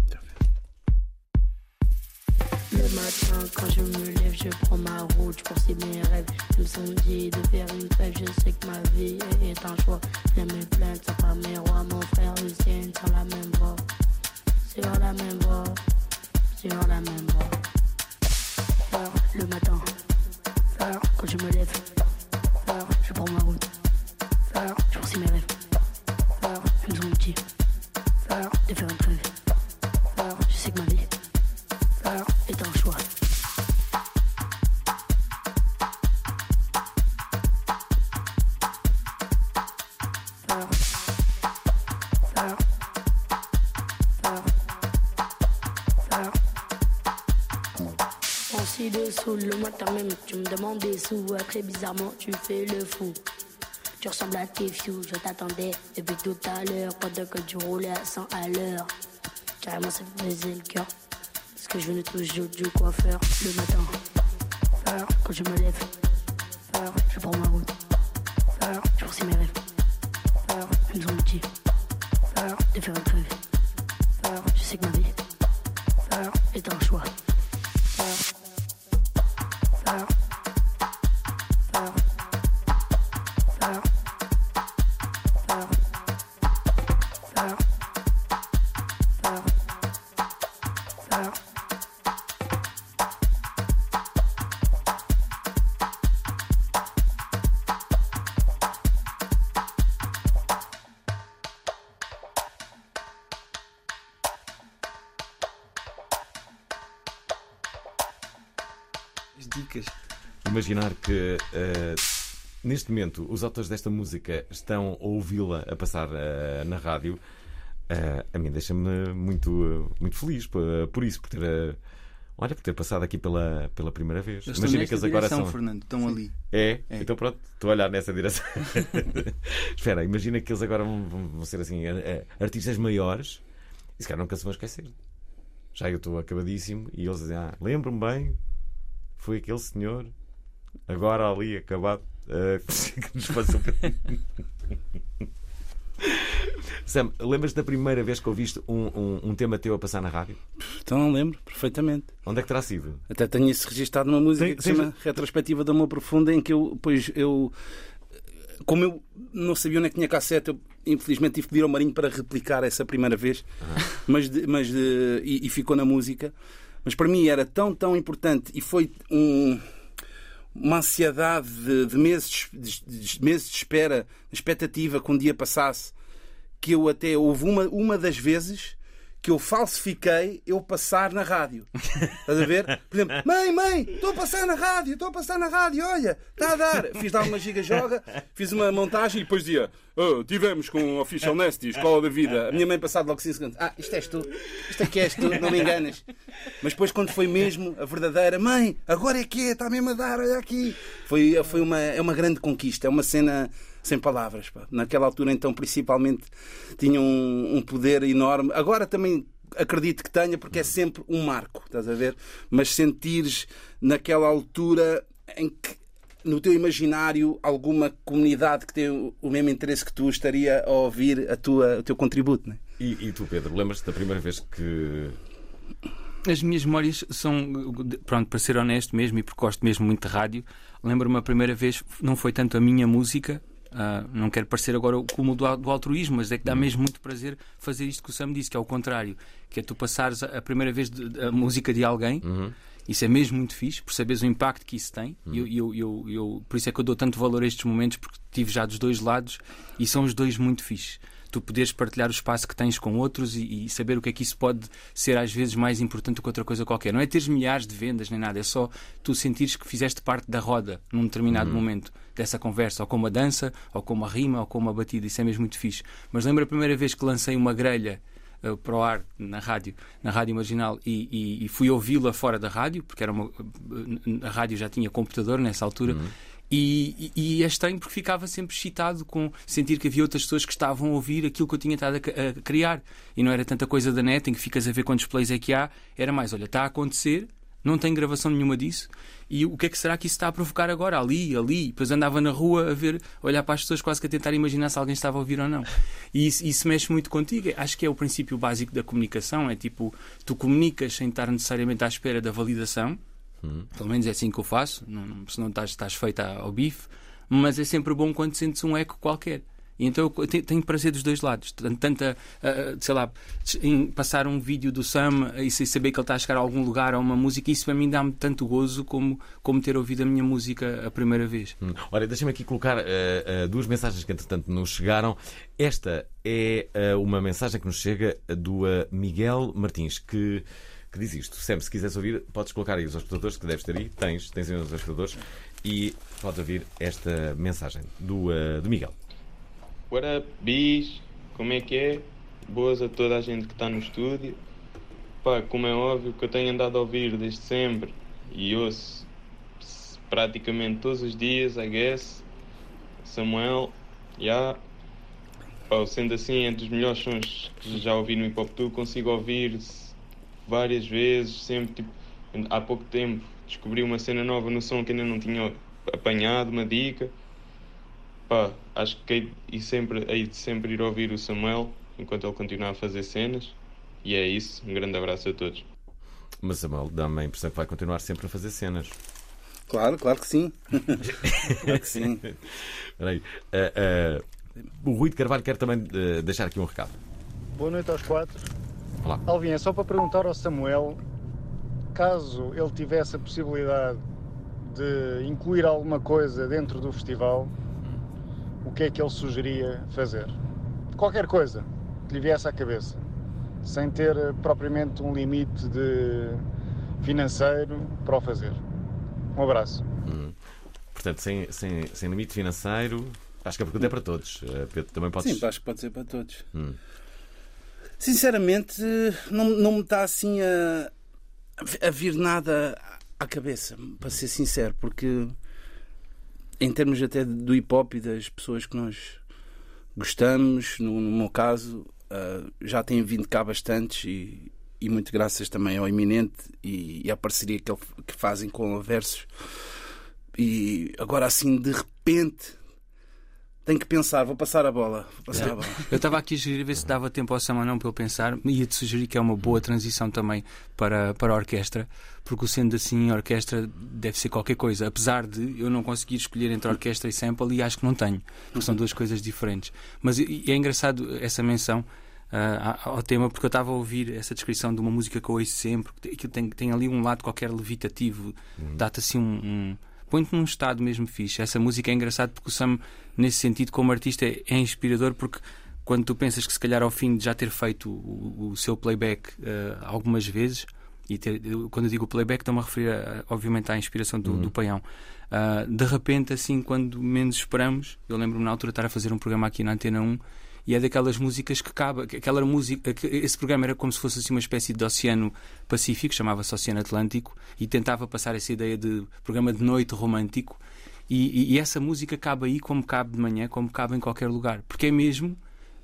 Le matin, quand je me lève, je prends ma route, je poursuis mes rêves. Je me sens dit de faire une trêve, je sais que ma vie est un choix. Je me plains, sans pas mes rois, mon frère Lucien, sur la même voie. Sur la même voie, sur la même voie. Peur le matin, peur quand je me lève, peur, je prends ma route. Peur, je poursuis mes rêves. Peur, je me sens petit. Peur de faire une trêve. Peur, je sais que ma vie est un choix. Peur. Peur. Peur. Peur. Assis dessous le matin même, tu me demandes des sous. Très bizarrement, tu fais le fou. Tu ressembles à tes fious, je t'attendais depuis tout à l'heure. Pendant que tu roulais à cent à l'heure. Carrément, ça me faisait le cœur. Que je venais toujours du coiffeur le matin. Peur quand je me lève. Peur, je prends ma route. Peur, je poursuis mes rêves. Peur, je me sens petit. Peur de faire une trêve. Peur, je sais que ma vie. Peur est un choix. Peur. Peur. Peur. Peur. Peur. Peur. Peur. Peur. As dicas. Imaginar que uh, neste momento os autores desta música estão a ouvi-la a passar uh, na rádio. Uh, a mim deixa-me muito, uh, muito feliz por, uh, por isso, por ter, uh, olha, por ter passado aqui pela, pela primeira vez. Eles Imagina estão que eles agora direção, são. Fernando, estão Sim. ali. É? É? Então pronto, estou a olhar nessa direção. Espera, imagina que eles agora vão, vão ser assim, uh, uh, artistas maiores e se calhar nunca se vão esquecer. Já eu estou acabadíssimo e eles dizem: ah, lembro-me bem, foi aquele senhor, agora ali acabado, uh, que nos passou. Sam, lembras-te da primeira vez que ouviste um, um, um tema teu a passar na rádio? Então não lembro, perfeitamente. Onde é que terá sido? Até tenho isso registado numa música Tem, que se chama tem... Retrospectiva do Amor Profundo, em que eu, pois, eu, como eu não sabia onde é que tinha cassete, eu infelizmente tive que pedir ao Marinho para replicar essa primeira vez, ah. mas, de, mas de, e, e ficou na música. Mas para mim era tão, tão importante e foi um, uma ansiedade de, de, meses, de, de meses de espera, de expectativa que um dia passasse, que eu até houve uma, uma das vezes que eu falsifiquei eu passar na rádio. Estás a ver? Por exemplo, mãe, mãe, estou a passar na rádio, estou a passar na rádio, olha, está a dar. Fiz lá uma giga-joga, fiz uma montagem e depois dizia: oh, tivemos com o Official Nasty, Escola da Vida. A minha mãe passado logo cinco segundos: ah, isto és tu, isto aqui és tu, não me enganas. Mas depois, quando foi mesmo a verdadeira, mãe, agora é que é, está mesmo a dar, olha aqui. Foi, foi uma, é uma grande conquista, é uma cena sem palavras. Pá. Naquela altura, então, principalmente, tinha um, um poder enorme. Agora também acredito que tenha, porque é sempre um marco, estás a ver? Mas sentires naquela altura em que no teu imaginário, alguma comunidade que tem o mesmo interesse que tu estaria a ouvir a tua, o teu contributo, não é? E, e tu, Pedro, lembras-te da primeira vez que... As minhas memórias são, pronto, para ser honesto mesmo e porque gosto mesmo muito de rádio, lembro-me a primeira vez, não foi tanto a minha música, uh, não quero parecer agora o cúmulo do, do altruísmo, mas é que dá mesmo muito prazer fazer isto que o Sam disse, que é o contrário, que é tu passares a, a primeira vez de, de, a música de alguém. Uhum. Isso é mesmo muito fixe, por saberes o impacto que isso tem. Uhum. Eu, eu, eu, eu, por isso é que eu dou tanto valor a estes momentos, porque tive já dos dois lados e são os dois muito fixes. Tu poderes partilhar o espaço que tens com outros e, e saber o que é que isso pode ser às vezes mais importante do que outra coisa qualquer. Não é teres milhares de vendas nem nada, é só tu sentires que fizeste parte da roda num determinado uhum. momento dessa conversa, ou com uma dança, ou com uma rima, ou com uma batida. Isso é mesmo muito fixe. Mas lembro a primeira vez que lancei uma grelha uh, para o ar na rádio, na rádio marginal, e, e, e fui ouvi-la fora da rádio, porque era uma, a rádio já tinha computador nessa altura. Uhum. E, e, e é estranho porque ficava sempre excitado com sentir que havia outras pessoas que estavam a ouvir aquilo que eu tinha estado a, a criar. E não era tanta coisa da net em que ficas a ver quantos plays é que há. Era mais, olha, está a acontecer, não tem gravação nenhuma disso. E o que é que será que isso está a provocar agora? Ali, ali. Depois andava na rua a ver, a olhar para as pessoas quase que a tentar imaginar se alguém estava a ouvir ou não. E isso, isso mexe muito contigo. Acho que é o princípio básico da comunicação. É tipo, tu comunicas sem estar necessariamente à espera da validação. Hum. Pelo menos é assim que eu faço, não, se não estás, estás feita ao bife, mas é sempre bom quando sentes um eco qualquer. E então eu tenho prazer dos dois lados, tanto a, a, sei lá, em passar um vídeo do Sam e saber que ele está a chegar a algum lugar a uma música, isso para mim dá-me tanto gozo como, como ter ouvido a minha música a primeira vez. Hum. Olha, deixa-me aqui colocar uh, uh, duas mensagens que entretanto nos chegaram. Esta é uh, uma mensagem que nos chega do uh, Miguel Martins, que que diz isto. Sam, se quiseres ouvir, podes colocar aí os hospedadores que deves ter aí. Tens, tens aí os hospedadores e podes ouvir esta mensagem do, uh, do Miguel. What up, bis? Como é que é? Boas a toda a gente que está no estúdio. Pá, como é óbvio que eu tenho andado a ouvir desde sempre e ouço praticamente todos os dias, I guess. Samuel, já. Yeah. Pá, sendo assim, é dos melhores sons que já ouvi no Hip Hop Tour. Consigo ouvir várias vezes, sempre, tipo, há pouco tempo descobri uma cena nova no som que ainda não tinha apanhado, uma dica. Pá, acho que hei, e sempre, hei de sempre ir ouvir o Samuel enquanto ele continuar a fazer cenas. E é isso, um grande abraço a todos. Mas Samuel, dá-me a impressão que vai continuar sempre a fazer cenas. Claro, claro que sim. Claro que sim. Espera aí. Uh, uh, o Rui de Carvalho quer também uh, deixar aqui um recado. Boa noite aos quatro. Olá. Alvin, é só para perguntar ao Samuel, caso ele tivesse a possibilidade de incluir alguma coisa dentro do festival, o que é que ele sugeria fazer? Qualquer coisa que lhe viesse à cabeça, sem ter propriamente um limite de financeiro para o fazer. Um abraço. Hum. Portanto, sem, sem, sem limite financeiro, acho que a pergunta é para todos. Pedro, também podes... Sim, acho que pode ser para todos. Hum. Sinceramente, não, não me está assim a, a vir nada à cabeça, para ser sincero, porque em termos até do hip hop e das pessoas que nós gostamos, no, no meu caso, uh, já têm vindo cá bastantes e, e muito graças também ao Iminente e, e à parceria que, ele, que fazem com o Versus. E agora assim, de repente... Tenho que pensar, vou passar a bola. Vou passar a bola. Eu estava aqui a sugerir ver se dava tempo ao Sam ou não para eu pensar, e ia-te sugerir que é uma boa transição também para, para a orquestra, porque sendo assim, a orquestra deve ser qualquer coisa, apesar de eu não conseguir escolher entre orquestra e sample, e acho que não tenho, porque são duas coisas diferentes. Mas é engraçado essa menção uh, ao tema, porque eu estava a ouvir essa descrição de uma música que eu ouço sempre, que tem, tem ali um lado qualquer levitativo, uhum. dá-te assim um... um põe-te num estado mesmo fixe. Essa música é engraçada porque o Sam, nesse sentido, como artista, é, é inspirador, porque quando tu pensas que se calhar ao fim de já ter feito o, o seu playback uh, algumas vezes, e ter, quando eu digo playback estou-me a referir a, obviamente à inspiração do, uhum. do Paião, uh, de repente, assim, quando menos esperamos, eu lembro-me na altura de estar a fazer um programa aqui na Antena um, e é daquelas músicas que cabe, aquela música, esse programa era como se fosse assim uma espécie de Oceano Pacífico, chamava-se Oceano Atlântico, e tentava passar essa ideia de programa de noite romântico, e, e, e essa música cabe aí como cabe de manhã, como cabe em qualquer lugar, porque é mesmo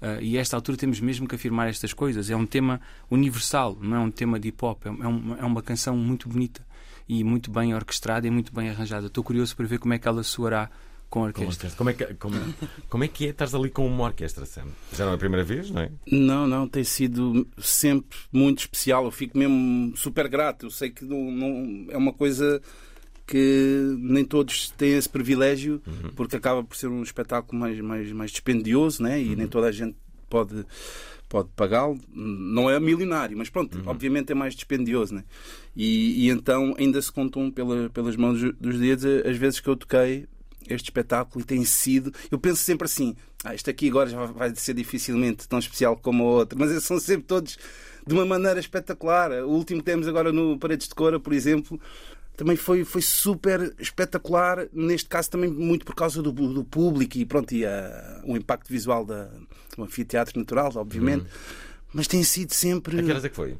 Uh, e a esta altura temos mesmo que afirmar estas coisas. É um tema universal, não é um tema de hip-hop. É, um, é uma canção muito bonita e muito bem orquestrada e muito bem arranjada. Estou curioso para ver como é que ela soará com a orquestra. Como é que, como, como é que é estar ali com uma orquestra, Sam? Já não é a primeira vez, não é? Não, não, tem sido sempre muito especial. Eu fico mesmo super grato. Eu sei que não, não é uma coisa que nem todos têm esse privilégio, uhum. porque acaba por ser um espetáculo mais, mais, mais dispendioso, né? E uhum. nem toda a gente pode, pode pagá-lo. Não é milionário, mas pronto, uhum. obviamente é mais dispendioso, né? E, e então ainda se contam pela, pelas mãos dos dedos as vezes que eu toquei este espetáculo, e tem sido... Eu penso sempre assim, ah, este aqui agora já vai ser dificilmente tão especial como o outro, mas eles são sempre todos de uma maneira espetacular. O último que temos agora no Paredes de Cora, por exemplo, também foi, foi super espetacular, neste caso também muito por causa do, do público e pronto, e a, o impacto visual da, do anfiteatro natural, obviamente. Uhum. Mas tem sido sempre... A que horas é que foi?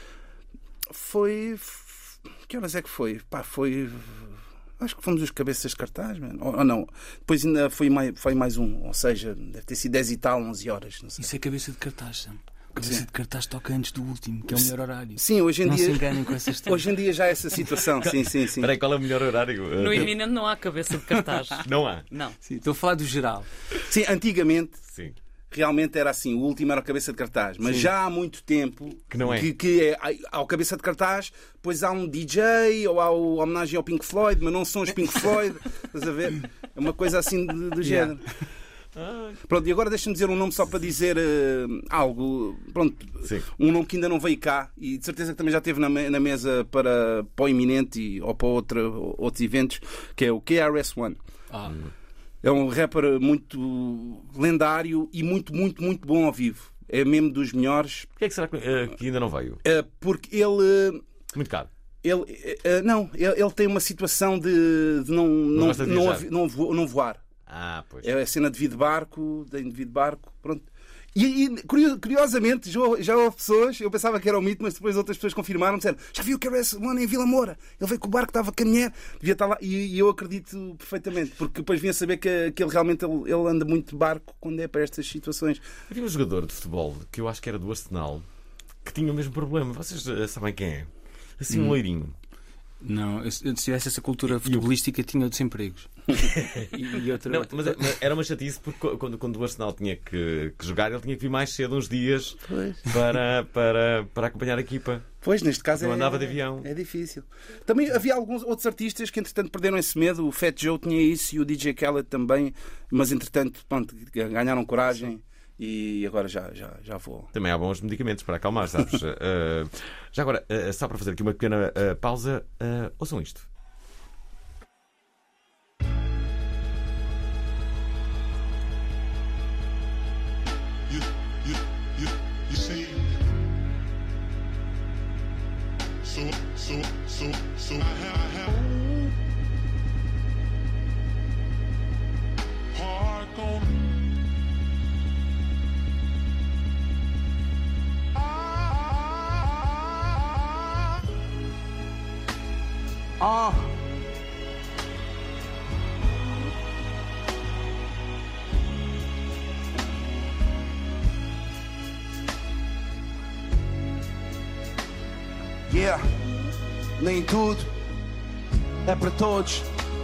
Foi... Que horas é que foi? Pá, foi... Acho que fomos os cabeças de cartaz, mano. Ou, ou não. Depois ainda foi mais, foi mais um. Ou seja, deve ter sido dez e tal, onze horas. Não sei. Isso é cabeça de cartaz, Sam. Cabeça Sim. de cartaz toca antes do último, que é o melhor horário. Sim, hoje em não dia. Se enganem com essas hoje em dia já é essa situação. Sim, sim, sim. Espera aí, qual é o melhor horário? No Iminente não há cabeça de cartaz. Não há? Não. Sim, estou a falar do geral. Sim, antigamente. Sim. Realmente era assim, o último era o cabeça de cartaz, mas Sim. já há muito tempo que não é. Que, que é ao cabeça de cartaz, depois há um D J ou há o homenagem ao Pink Floyd, mas não são os Pink Floyd, estás a ver? É uma coisa assim do, do género. Yeah. Pronto, e agora deixa-me dizer um nome só para dizer uh, algo, pronto, Sim. um nome que ainda não veio cá e de certeza que também já esteve na, na mesa para, para o Iminente e, ou para outra, outros eventos, que é o K R S One. Ah. É um rapper muito lendário e muito, muito, muito bom ao vivo. É mesmo dos melhores. Porquê é que será que, uh, que ainda não veio? Uh, porque ele... Uh, muito caro. Ele, uh, não, ele, ele tem uma situação de, de não, não, não, não, não, vo, não voar. Ah, pois. É a cena de vir de barco, de vir de barco, pronto. E, e curiosamente, já, já houve pessoas, eu pensava que era um mito, mas depois outras pessoas confirmaram, disseram, já viu o K R S One em Vila Moura? Ele veio com o barco, estava a caminhar, devia estar lá. E, e eu acredito perfeitamente, porque depois vim a saber que, que ele realmente ele, ele anda muito de barco quando é para estas situações. Havia um jogador de futebol, que eu acho que era do Arsenal, que tinha o mesmo problema. Vocês uh, sabem quem é? Assim, um hum. loirinho. Não, eu, se tivesse essa cultura futebolística, tinha desempregos. e, e outra, não, outra... Mas, mas era uma chatice porque quando, quando o Arsenal tinha que, que jogar, ele tinha que vir mais cedo uns dias para, para, para acompanhar a equipa. Pois, neste caso não é, andava de avião. É difícil. Também havia alguns outros artistas que entretanto perderam esse medo. O Fat Joe tinha isso e o D J Khaled também, mas entretanto pronto, ganharam coragem. E agora já, já, já vou. Também há bons medicamentos para acalmar, sabes? uh, já agora, uh, só para fazer aqui uma pequena uh, pausa, uh, ouçam isto. You, you, you, you see, so, so, so, so I have, I have park on. Ah. Yeah, nem tudo é para todos.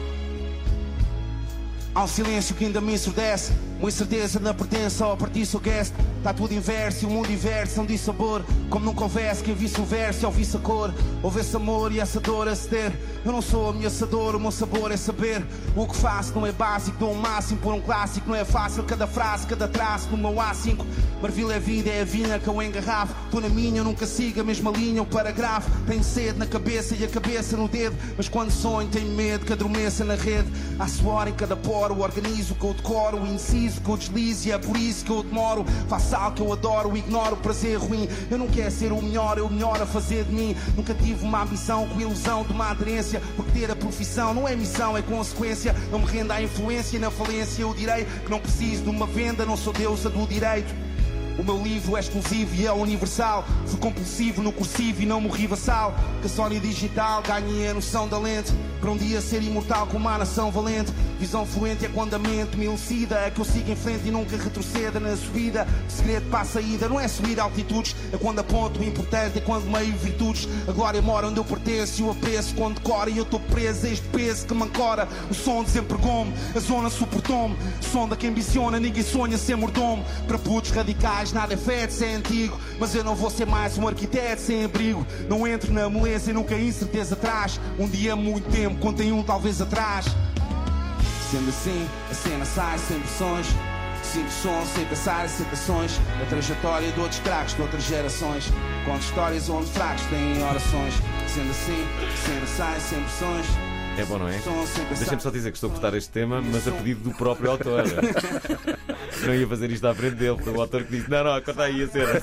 Há um silêncio que ainda me ensurdece, uma incerteza na pertença ao partir sou guest. Está tudo inverso e o mundo inverso não diz sabor. Como nunca houvesse quem visse o verso e ouvisse a cor. Houvesse amor e essa dor a ceder. Eu não sou ameaçador, o meu sabor é saber. O que faço não é básico, dou um máximo por um clássico. Não é fácil cada frase, cada traço no meu A cinco. Marvila é vida, é a vinha que eu engarrafo. Estou na minha, eu nunca sigo a mesma linha, o parágrafo. Tenho sede na cabeça e a cabeça no dedo. Mas quando sonho tenho medo que adormeça na rede. Há suor em cada poro, organizo o que eu decoro. O inciso que eu deslizo e é por isso que eu demoro. Faço algo que eu adoro, ignoro o prazer ruim. Eu não quero ser o melhor, eu o melhor a fazer de mim. Nunca tive uma ambição com ilusão de uma aderência. Porque ter a profissão não é missão, é consequência. Eu me rendo à influência e na falência eu direi que não preciso de uma venda, não sou deusa do direito. O meu livro é exclusivo e é universal. Fui compulsivo no cursivo e não morri vassal. Que a Sony digital ganhei a noção da lente, para um dia ser imortal com uma nação valente. Visão fluente é quando a mente me elucida, é que eu siga em frente e nunca retroceda na subida. O segredo para a saída não é subir altitudes, é quando aponto o importante, é quando meio virtudes. A glória mora onde eu pertenço e o apreço quando decora. E eu estou preso a este peso que me ancora. O som desempregou-me, a zona suportou-me. Sonda que ambiciona, ninguém sonha ser mordomo. Para putos radicais nada é feto, é antigo, mas eu não vou ser mais um arquiteto sem abrigo. Não entro na moleza e nunca incerteza atrás. Um dia muito tempo, contém um talvez atrás. Sendo assim, a cena sai sem pressões. Sinto som sem pensar em citações. A trajetória de outros craques de outras gerações. Conto histórias onde fracos têm orações. Sendo assim, a cena sai sem pressões. É bom, não é? Deixa-me só dizer que estou a gostar deste tema, mas a pedido do próprio autor. Não ia fazer isto à frente dele, foi o autor que disse: não, não, conta aí a cena.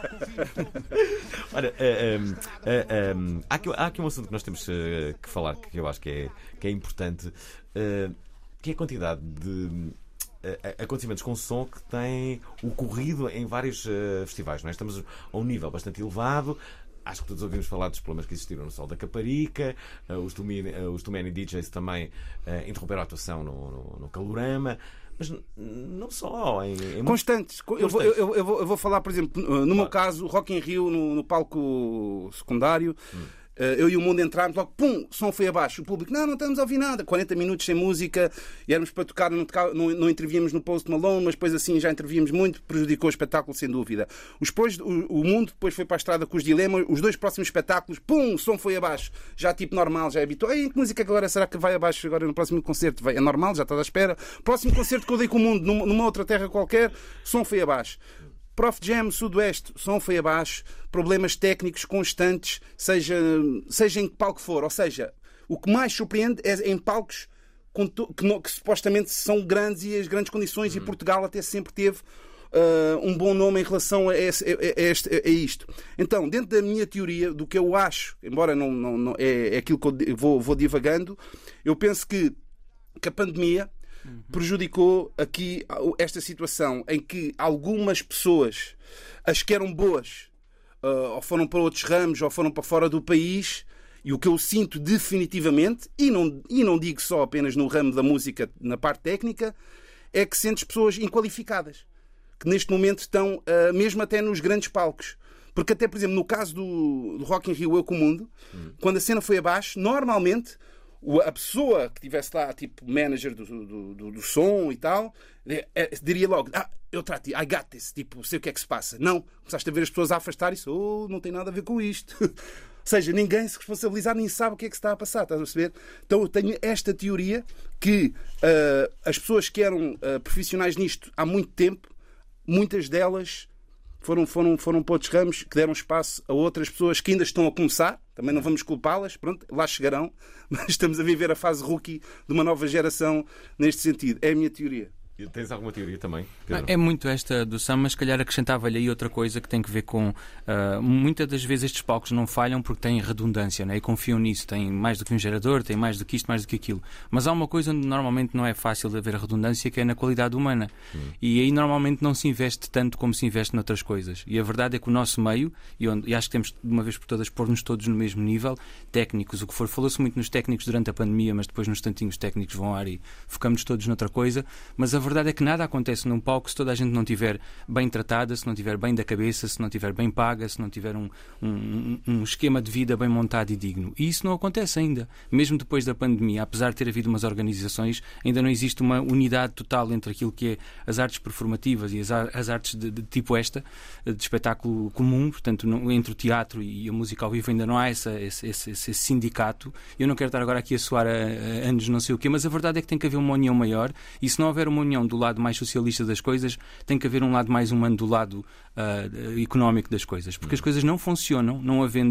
Olha, uh, um, uh, um, há, aqui, há aqui um assunto que nós temos uh, que falar, que eu acho que é, que é importante, uh, que é a quantidade de uh, acontecimentos com som que tem ocorrido em vários uh, festivais, não é? Estamos a um nível bastante elevado. Acho que todos ouvimos falar dos problemas que existiram no Sol da Caparica. Uh, os Tumeni uh, D Js também uh, interromperam a atuação no, no, no Calorama. Mas não só. Em, em Constantes. Constantes. Eu, vou, eu, eu, vou, eu vou falar, por exemplo, no claro. meu caso, Rock in Rio, no, no palco secundário. Hum. Eu e o mundo entramos, logo, pum, o som foi abaixo. O público, não, não estamos a ouvir nada. quarenta minutos sem música, e éramos para tocar, não, não, não intervíamos no Post Malone, mas depois assim já intervíamos muito, prejudicou o espetáculo, sem dúvida. Os, depois, o, o mundo depois foi para a estrada com os dilemas, os dois próximos espetáculos, pum, o som foi abaixo. Já tipo normal, já habitou. Ei, que música agora será que vai abaixo agora no próximo concerto? Vai, é normal, já estás à espera. Próximo concerto que eu dei com o mundo, numa, numa outra terra qualquer, o som foi abaixo. Prof Jam, Sudoeste, o som foi abaixo, problemas técnicos constantes, seja, seja em que palco for. Ou seja, o que mais surpreende é em palcos que, não, que supostamente são grandes e as grandes condições, uhum. e Portugal até sempre teve uh, um bom nome em relação a, esse, a, a, este, a isto. Então, dentro da minha teoria, do que eu acho, embora não, não, não é, é aquilo que eu vou, vou divagando, eu penso que, que a pandemia prejudicou aqui esta situação em que algumas pessoas, as que eram boas, uh, ou foram para outros ramos, ou foram para fora do país, e o que eu sinto definitivamente, e não, e não digo só apenas no ramo da música, na parte técnica, é que sentes pessoas inqualificadas, que neste momento estão, uh, mesmo até nos grandes palcos. Porque até, por exemplo, no caso do, do Rock in Rio Eu com o Mundo, hum. quando a cena foi abaixo, normalmente a pessoa que estivesse lá, tipo manager do, do, do, do som e tal, diria logo: ah, eu trato, I got this, tipo, sei o que é que se passa. Não, começaste a ver as pessoas a afastarem-se, oh, não tem nada a ver com isto. Ou seja, ninguém se responsabilizar, nem sabe o que é que se está a passar, estás a perceber? Então eu tenho esta teoria que uh, as pessoas que eram uh, profissionais nisto há muito tempo, muitas delas Foram, foram, foram para outros ramos que deram espaço a outras pessoas que ainda estão a começar. Também não vamos culpá-las, pronto, lá chegarão. Mas estamos a viver a fase rookie de uma nova geração neste sentido. É a minha teoria. E tens alguma teoria também, Pedro? É muito esta do Sam, mas se calhar acrescentava-lhe aí outra coisa que tem que ver com... Uh, muitas das vezes estes palcos não falham porque têm redundância, né? E confiam nisso. Têm mais do que um gerador, têm mais do que isto, mais do que aquilo. Mas há uma coisa onde normalmente não é fácil de haver redundância, que é na qualidade humana. Hum. E aí normalmente não se investe tanto como se investe noutras coisas. E a verdade é que o nosso meio, e, onde, e acho que temos de uma vez por todas pôr-nos todos no mesmo nível, técnicos, o que for, falou-se muito nos técnicos durante a pandemia, mas depois nos tantinhos técnicos vão ar e focamos todos noutra coisa. Mas a verdade é que nada acontece num palco se toda a gente não estiver bem tratada, se não estiver bem da cabeça, se não estiver bem paga, se não tiver um, um, um esquema de vida bem montado e digno. E isso não acontece ainda. Mesmo depois da pandemia, apesar de ter havido umas organizações, ainda não existe uma unidade total entre aquilo que é as artes performativas e as, as artes de, de tipo esta, de espetáculo comum, portanto, no, entre o teatro e a música ao vivo ainda não há essa, esse, esse, esse sindicato. Eu não quero estar agora aqui a soar a, a anos não sei o quê, mas a verdade é que tem que haver uma união maior, e se não houver uma união do lado mais social das coisas, tem que haver um lado mais humano do lado uh, económico das coisas, porque as coisas não funcionam não havendo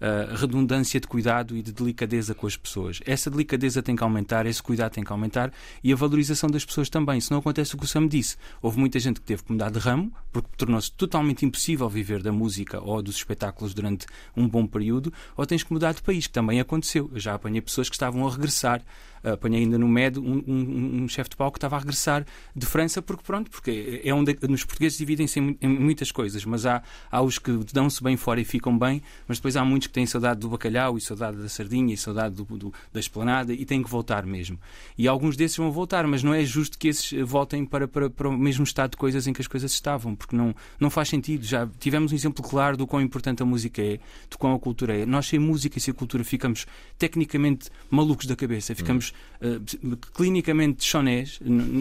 uh, redundância de cuidado e de delicadeza com as pessoas. Essa delicadeza tem que aumentar, esse cuidado tem que aumentar e a valorização das pessoas também. Se não acontece o que o Sam disse, houve muita gente que teve que mudar de ramo porque tornou-se totalmente impossível viver da música ou dos espetáculos durante um bom período, ou tens que mudar de país, que também aconteceu. Eu já apanhei pessoas que estavam a regressar. Apanhei ainda no Med um, um, um chefe de palco que estava a regressar de França porque pronto, porque é onde os portugueses dividem-se em, em muitas coisas, mas há, há os que dão-se bem fora e ficam bem, mas depois há muitos que têm saudade do bacalhau e saudade da sardinha e saudade do, do, da esplanada e têm que voltar mesmo. E alguns desses vão voltar, mas não é justo que esses voltem para, para, para o mesmo estado de coisas em que as coisas estavam, porque não, não faz sentido. Já tivemos um exemplo claro do quão importante a música é, do quão a cultura é. Nós sem música e sem cultura ficamos tecnicamente malucos da cabeça, ficamos Uh, clinicamente chonés.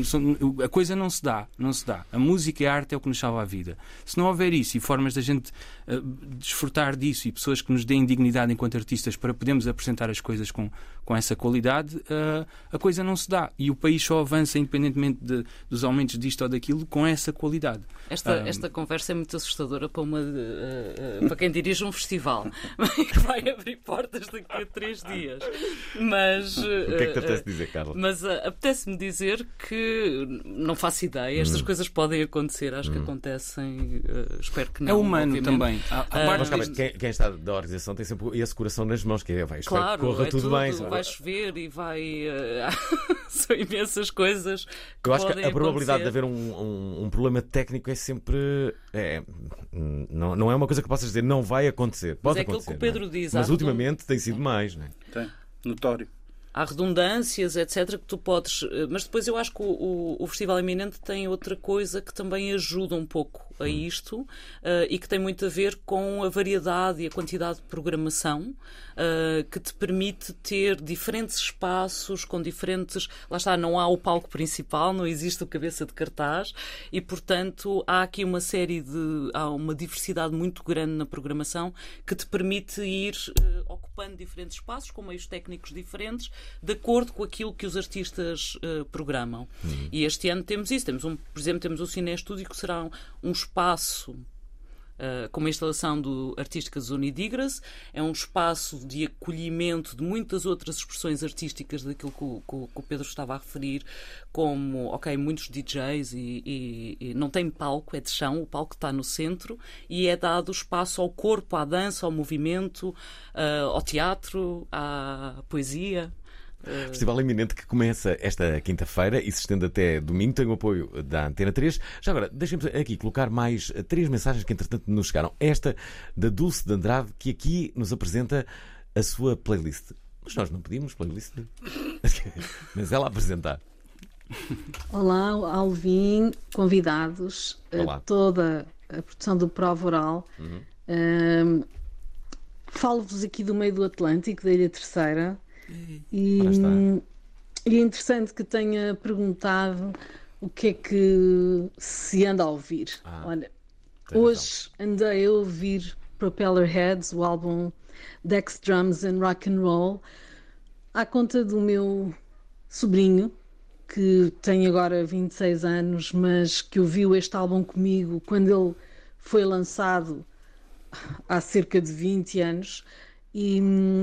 A coisa não se dá, não se dá. A música e a arte é o que nos salva a vida. Se não houver isso e formas da gente uh, desfrutar disso e pessoas que nos deem dignidade enquanto artistas para podermos apresentar as coisas com, com essa qualidade, uh, a coisa não se dá. E o país só avança independentemente de, dos aumentos disto ou daquilo com essa qualidade. Esta, uh, esta conversa é muito assustadora para, uma, uh, uh, para quem dirige um festival que vai abrir portas daqui a três dias. Mas uh, o que é que te apetece dizer, Carla? Mas uh, apetece-me dizer que não faço ideia. Estas hum. coisas podem acontecer. Acho hum. que acontecem. Uh, espero que não. É humano obviamente. também. Há, há uh, mas, calma, quem, quem está da organização tem sempre esse coração nas mãos, que é, vai, claro, que corra é tudo, tudo bem. Vai chover e vai. Uh, são imensas coisas. Que Eu acho que a acontecer. probabilidade de haver um, um, um problema técnico é sempre. É, não, não é uma coisa que possas dizer, não vai acontecer. Pode mas é acontecer. aquilo que o Pedro diz. Mas ultimamente tem sido mais, não é? Tem, notório. Há redundâncias, etcétera, que tu podes... Mas depois eu acho que o, o, o Festival Eminente tem outra coisa que também ajuda um pouco a isto uh, e que tem muito a ver com a variedade e a quantidade de programação uh, que te permite ter diferentes espaços com diferentes... Lá está, não há o palco principal, não existe o cabeça de cartaz e, portanto, há aqui uma série de... Há uma diversidade muito grande na programação que te permite ir uh, ocupando diferentes espaços com meios técnicos diferentes de acordo com aquilo que os artistas uh, programam. Uhum. E este ano temos isso. Temos um, por exemplo, temos o Cine Estúdio, que será um, um espaço uh, com uma instalação do Artística Zona Idigras. É um espaço de acolhimento de muitas outras expressões artísticas daquilo que o, que o Pedro estava a referir, como, ok, muitos D Js e, e, e não tem palco, é de chão, o palco está no centro e é dado espaço ao corpo, à dança, ao movimento, uh, ao teatro, à poesia. Festival Eminente que começa esta quinta-feira e se estende até domingo, tem o apoio da Antena três. Já agora, deixem-me aqui colocar mais três mensagens que entretanto nos chegaram. Esta da Dulce de Andrade, que aqui nos apresenta a sua playlist. Mas nós não pedimos playlist, mas ela a apresentar. Olá, Alvin, convidados, Olá. A toda a produção do Prova Oral. Uhum. Um, falo-vos aqui do meio do Atlântico, da Ilha Terceira. E, e é interessante que tenha perguntado o que é que se anda a ouvir. Ah, Olha, hoje andei a ouvir Propeller Heads, o álbum Dex Drums and Rock and Roll, à conta do meu sobrinho, que tem agora vinte e seis anos, mas que ouviu este álbum comigo quando ele foi lançado há cerca de vinte anos. E...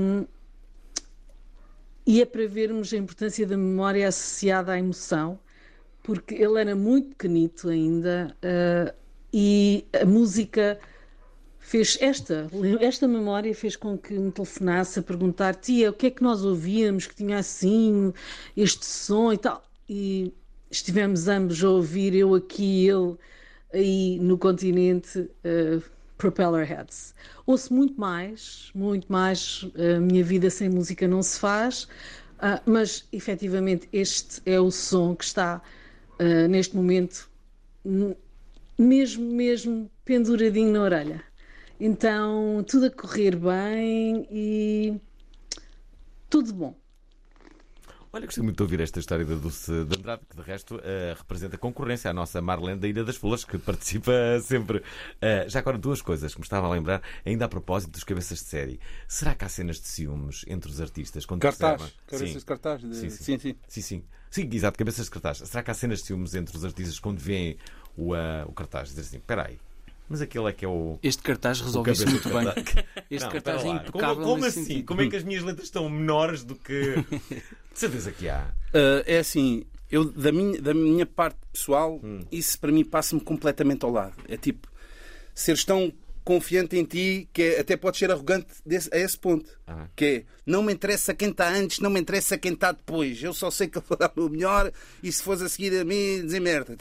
E é para vermos a importância da memória associada à emoção, porque ele era muito pequenito ainda uh, e a música fez esta, esta memória fez com que me telefonasse a perguntar: tia, o que é que nós ouvíamos que tinha assim este som e tal. E estivemos ambos a ouvir, eu aqui e ele aí no continente, uh, Propeller Heads. Ouço muito mais, muito mais. A minha vida sem música não se faz, uh, mas efetivamente este é o som que está uh, neste momento mesmo, mesmo penduradinho na orelha. Então, tudo a correr bem e tudo bom. Olha, gostei muito de ouvir esta história da Dulce de Andrade, que de resto uh, representa concorrência à nossa Marlene da Ilha das Flores, que participa sempre. Uh, já agora, duas coisas que me estava a lembrar, ainda a propósito dos cabeças de série. Será que há cenas de ciúmes entre os artistas? Quando cartaz, percebem? cabeças sim. de cartaz. De... Sim, sim. Sim, sim. Sim, sim. Sim, exato, cabeças de cartaz. Será que há cenas de ciúmes entre os artistas quando veem o, uh, o cartaz? Dizer assim, espera aí, Mas aquele é que é o... Este cartaz resolve isso muito bem. Este não, cartaz é impecável. Como, como nesse assim? sentido. Como é que as minhas letras estão menores do que... De certeza que há. Uh, é assim, eu, da, minha, da minha parte pessoal, hum. isso para mim passa-me completamente ao lado. É tipo, seres tão confiante em ti que é, até podes ser arrogante desse, a esse ponto. Ah. Que é, não me interessa quem está antes, não me interessa quem está depois. Eu só sei que eu vou dar o melhor e se fores a seguir a mim, dizer merda.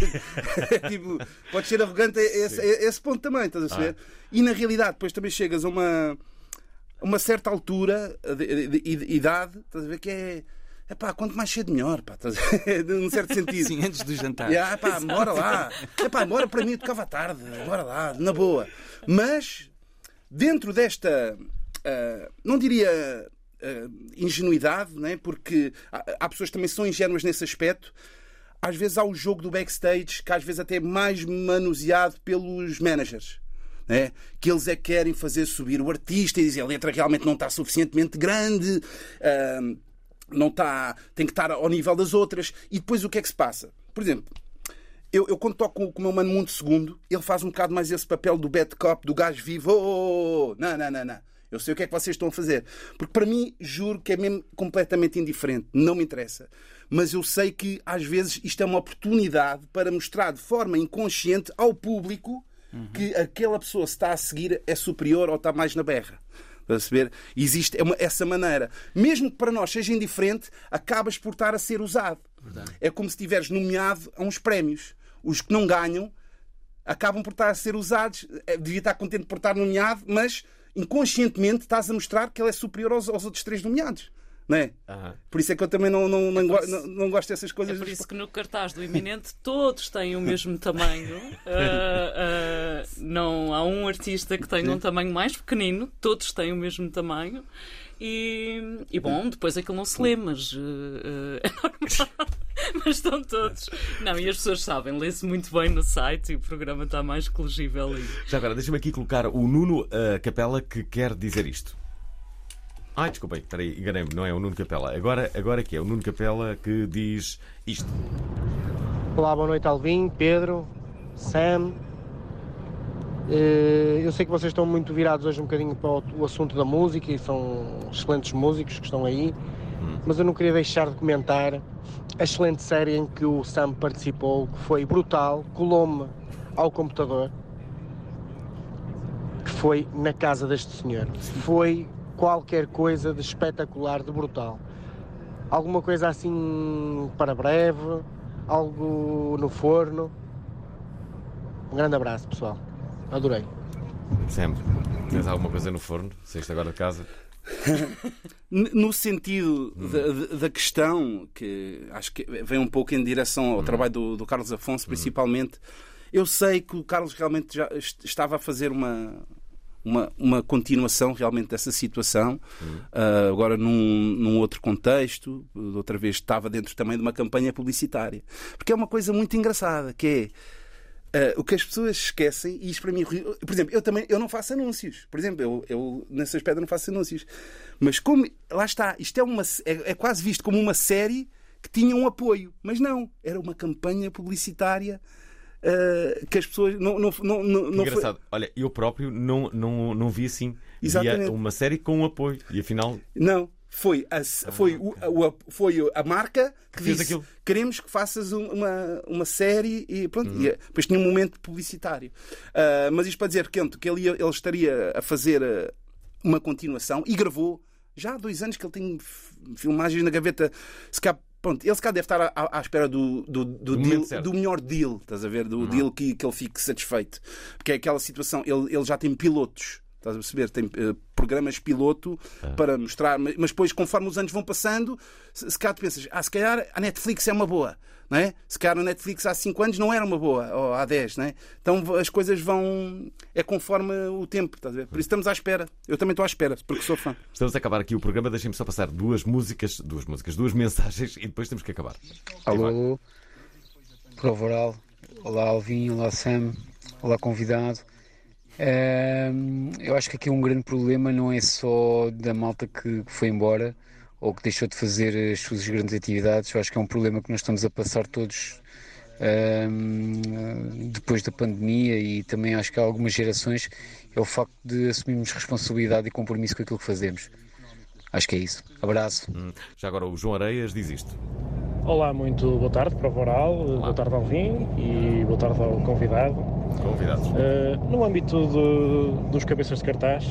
Tipo, podes ser arrogante a esse, a esse ponto também, estás a perceber? Ah. E na realidade, depois também chegas a uma, uma certa altura de, de, de, de idade, estás a ver, que é... Epá, quanto mais cedo melhor, pá, num certo sentido. Sim, antes do jantar. Yeah, epá, bora lá. Epá, bora para mim, eu tocava tarde. Bora lá, na boa. Mas, dentro desta, uh, não diria uh, ingenuidade, né? Porque há, há pessoas que também são ingênuas nesse aspecto. Às vezes há o jogo do backstage, que às vezes até é mais manuseado pelos managers. É? Que eles é que querem fazer subir o artista e dizem a letra realmente não está suficientemente grande... Uh, não está, tem que estar ao nível das outras. E depois o que é que se passa? Por exemplo, eu, eu quando toco com o meu mano Mundo Segundo, ele faz um bocado mais esse papel do bad cop, do gajo vivo. Oh, não, não, não, não. Eu sei o que é que vocês estão a fazer. Porque para mim, juro que é mesmo completamente indiferente. Não me interessa. Mas eu sei que às vezes isto é uma oportunidade para mostrar de forma inconsciente ao público uhum. que aquela pessoa se está a seguir é superior ou está mais na berra. A perceber? Existe é uma, essa maneira. Mesmo que para nós seja indiferente, acabas por estar a ser usado. Verdade. É como se estiveres nomeado a uns prémios. Os que não ganham acabam por estar a ser usados. Devia estar contente por estar nomeado, mas inconscientemente estás a mostrar que ele é superior aos, aos outros três nomeados. Não é? Uhum. Por isso é que eu também não, não, não, é isso, não, não gosto dessas coisas. É por isso que no cartaz do Iminente todos têm o mesmo tamanho. uh, uh, não há um artista que tenha um tamanho mais pequenino, todos têm o mesmo tamanho. E, e bom, depois aquilo não se lê, mas uh, uh, é normal. Mas estão todos. Não, e as pessoas sabem, lê-se muito bem no site e o programa está mais que legível. E... Já agora, deixa-me aqui colocar o Nuno uh, Capela que quer dizer isto. Ai, desculpem, espera aí, enganei-me, não é o Nuno Capela. Agora, agora que é o Nuno Capela que diz isto. Olá, boa noite, Alvin, Pedro, Sam. Eu sei que vocês estão muito virados hoje um bocadinho para o assunto da música e são excelentes músicos que estão aí, hum. mas eu não queria deixar de comentar a excelente série em que o Sam participou, que foi brutal, colou-me ao computador, que foi Na Casa deste Senhor. Foi qualquer coisa de espetacular, de brutal. Alguma coisa assim para breve, algo no forno. Um grande abraço, pessoal. Adorei. Sempre. Tens alguma coisa no forno? Saíste agora de casa? No sentido hum. da, da questão, que acho que vem um pouco em direção ao hum. trabalho do, do Carlos Afonso, principalmente, hum. eu sei que o Carlos realmente já estava a fazer uma... Uma, uma continuação realmente dessa situação, uhum. uh, agora num, num outro contexto, outra vez estava dentro também de uma campanha publicitária. Porque é uma coisa muito engraçada, que é uh, o que as pessoas esquecem, e isto para mim, por exemplo, eu também eu não faço anúncios, por exemplo, eu, eu nesse aspecto não faço anúncios, mas como, lá está, isto é, uma, é, é quase visto como uma série que tinha um apoio, mas não, era uma campanha publicitária. Uh, que as pessoas não, não, não, não engraçado, foi... olha, eu próprio não, não, não vi assim. Exatamente. Via uma série com um apoio e afinal não, foi a, foi, ah, o, a, foi a marca que, que disse aquilo. Queremos que faças uma, uma série e pronto, uhum. e depois tinha um momento publicitário, uh, mas isto para dizer que ele, ele estaria a fazer uma continuação e gravou já há dois anos que ele tem filmagens na gaveta. Se calhar Pronto, ele se calhar deve estar à, à espera do, do, do, do, deal, do melhor deal, estás a ver? Do uhum. deal que, que ele fique satisfeito. Porque é aquela situação, ele, ele já tem pilotos, estás a perceber? Tem uh, programas piloto uhum. para mostrar, mas, mas depois, conforme os anos vão passando, se, se calhar tu pensas, ah, se calhar a Netflix é uma boa, não é? Se calhar a Netflix há cinco anos não era uma boa, ou há dez, não é? Então as coisas vão, é conforme o tempo, estás a ver? Por isso estamos à espera. Eu também estou à espera, porque sou fã. Estamos a acabar aqui o programa, deixem-me só passar duas músicas, duas músicas, duas mensagens e depois temos que acabar. Alô, alô, prova oral. Olá Alvin, olá Sam, olá convidado. Uh, eu acho que aqui um grande problema não é só da malta que, que foi embora ou que deixou de fazer as suas grandes atividades. Eu acho que é um problema que nós estamos a passar todos uh, depois da pandemia, e também acho que há algumas gerações, é o facto de assumirmos responsabilidade e compromisso com aquilo que fazemos. Acho que é isso. Abraço. Hum. Já agora o João Areias diz isto. Olá, muito boa tarde, Prova Oral, Olá. Boa tarde Alvin e boa tarde ao convidado. Convidados. Uh, no âmbito de, dos cabeças de cartaz,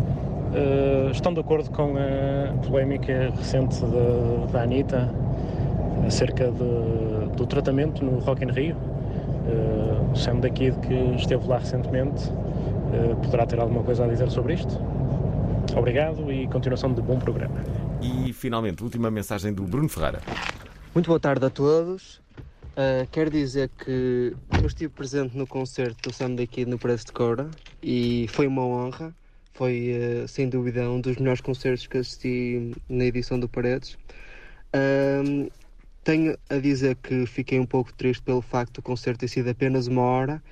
uh, estão de acordo com a polémica recente da, da Anitta acerca de, do tratamento no Rock in Rio? Uh, o Sam da Kid, que esteve lá recentemente, uh, poderá ter alguma coisa a dizer sobre isto? Obrigado e continuação de bom programa. E finalmente, última mensagem do Bruno Ferreira. Muito boa tarde a todos. Uh, quero dizer que eu estive presente no concerto do Sam da Kid no Paredes de Cora e foi uma honra. Foi, uh, sem dúvida, um dos melhores concertos que assisti na edição do Paredes. Uh, tenho a dizer que fiquei um pouco triste pelo facto do concerto ter sido apenas uma hora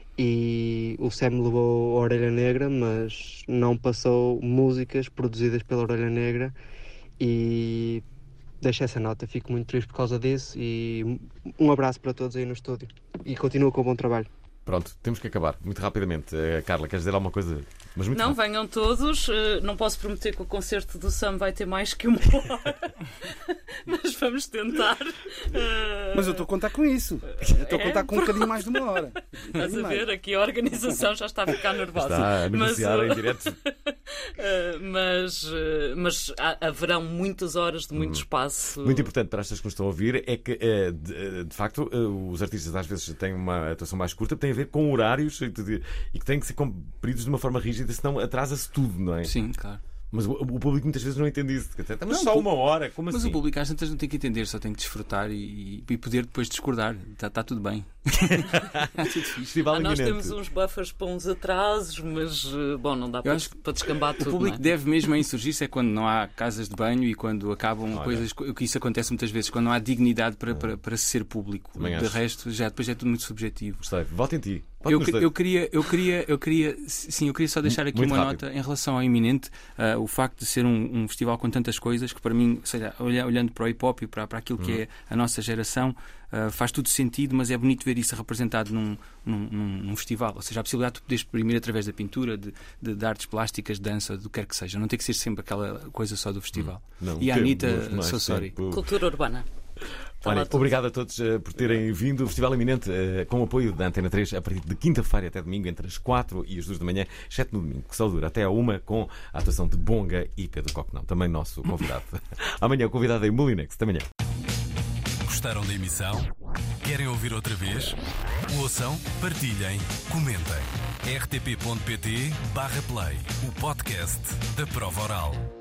e o Sam levou a Orelha Negra, mas não passou músicas produzidas pela Orelha Negra, e deixo essa nota, fico muito triste por causa disso, e um abraço para todos aí no estúdio e continuo com o bom trabalho. Pronto, temos que acabar muito rapidamente. Uh, Carla, queres dizer alguma coisa? Mas muito não, rápido. Venham todos. Uh, não posso prometer que o concerto do Sam vai ter mais que uma hora, mas vamos tentar. Uh... Mas eu estou a contar com isso. Eu estou a contar é, com um bocadinho mais de uma hora. Estás a ver? Aqui a organização já está a ficar nervosa. Está a negociar mas, em direto. Uh, mas uh, mas há, haverão muitas horas de muito hum. espaço. Muito importante para estas que nos estão a ouvir é que, uh, de, de facto, uh, os artistas às vezes têm uma atuação mais curta, tem a ver com horários e que têm que ser cumpridos de uma forma rígida, senão atrasa-se tudo, não é? Sim, claro. Mas o, o público muitas vezes não entende isso. Mas não, só uma hora, como mas assim? Mas o público às vezes não tem que entender, só tem que desfrutar e, e poder depois discordar. Está tá tudo bem. ah, nós temos uns buffers para uns atrasos, mas bom, não dá para, para descambar tudo. O público não é? deve mesmo insurgir-se é quando não há casas de banho e quando acabam Olha. coisas, que isso acontece muitas vezes, quando não há dignidade para, para, para ser público. Também de acho. resto, já depois é tudo muito subjetivo. Gostei. Voto em ti. Eu, eu queria, eu queria, eu queria, sim, eu queria só deixar aqui muito uma rápido. nota em relação ao Iminente, uh, o facto de ser um, um festival com tantas coisas que para mim, seja, olhando para o hip hop e para, para aquilo que Uhum. é a nossa geração, uh, faz tudo sentido, mas é bonito ver isso representado num, num, num, num festival. Ou seja, a possibilidade de tu poderes exprimir através da pintura, de, de, de artes plásticas, de dança, do que quer que seja. Não tem que ser sempre aquela coisa só do festival. Não, e a Anitta, mais so sorry. tempo. Cultura urbana. Olha, obrigado a todos uh, por terem vindo. O Festival Iminente, uh, com o apoio da Antena três, a partir de quinta-feira até domingo, entre as quatro e as duas da manhã, exceto no domingo, que só dura até à uma, com a atuação de Bonga e Pedro Coquenão, também nosso convidado. Amanhã o convidado é Molinex. Até amanhã. Gostaram da emissão? Querem ouvir outra vez? Ouçam, partilhem, comentem. r t p ponto p t barra play, o podcast da Prova Oral.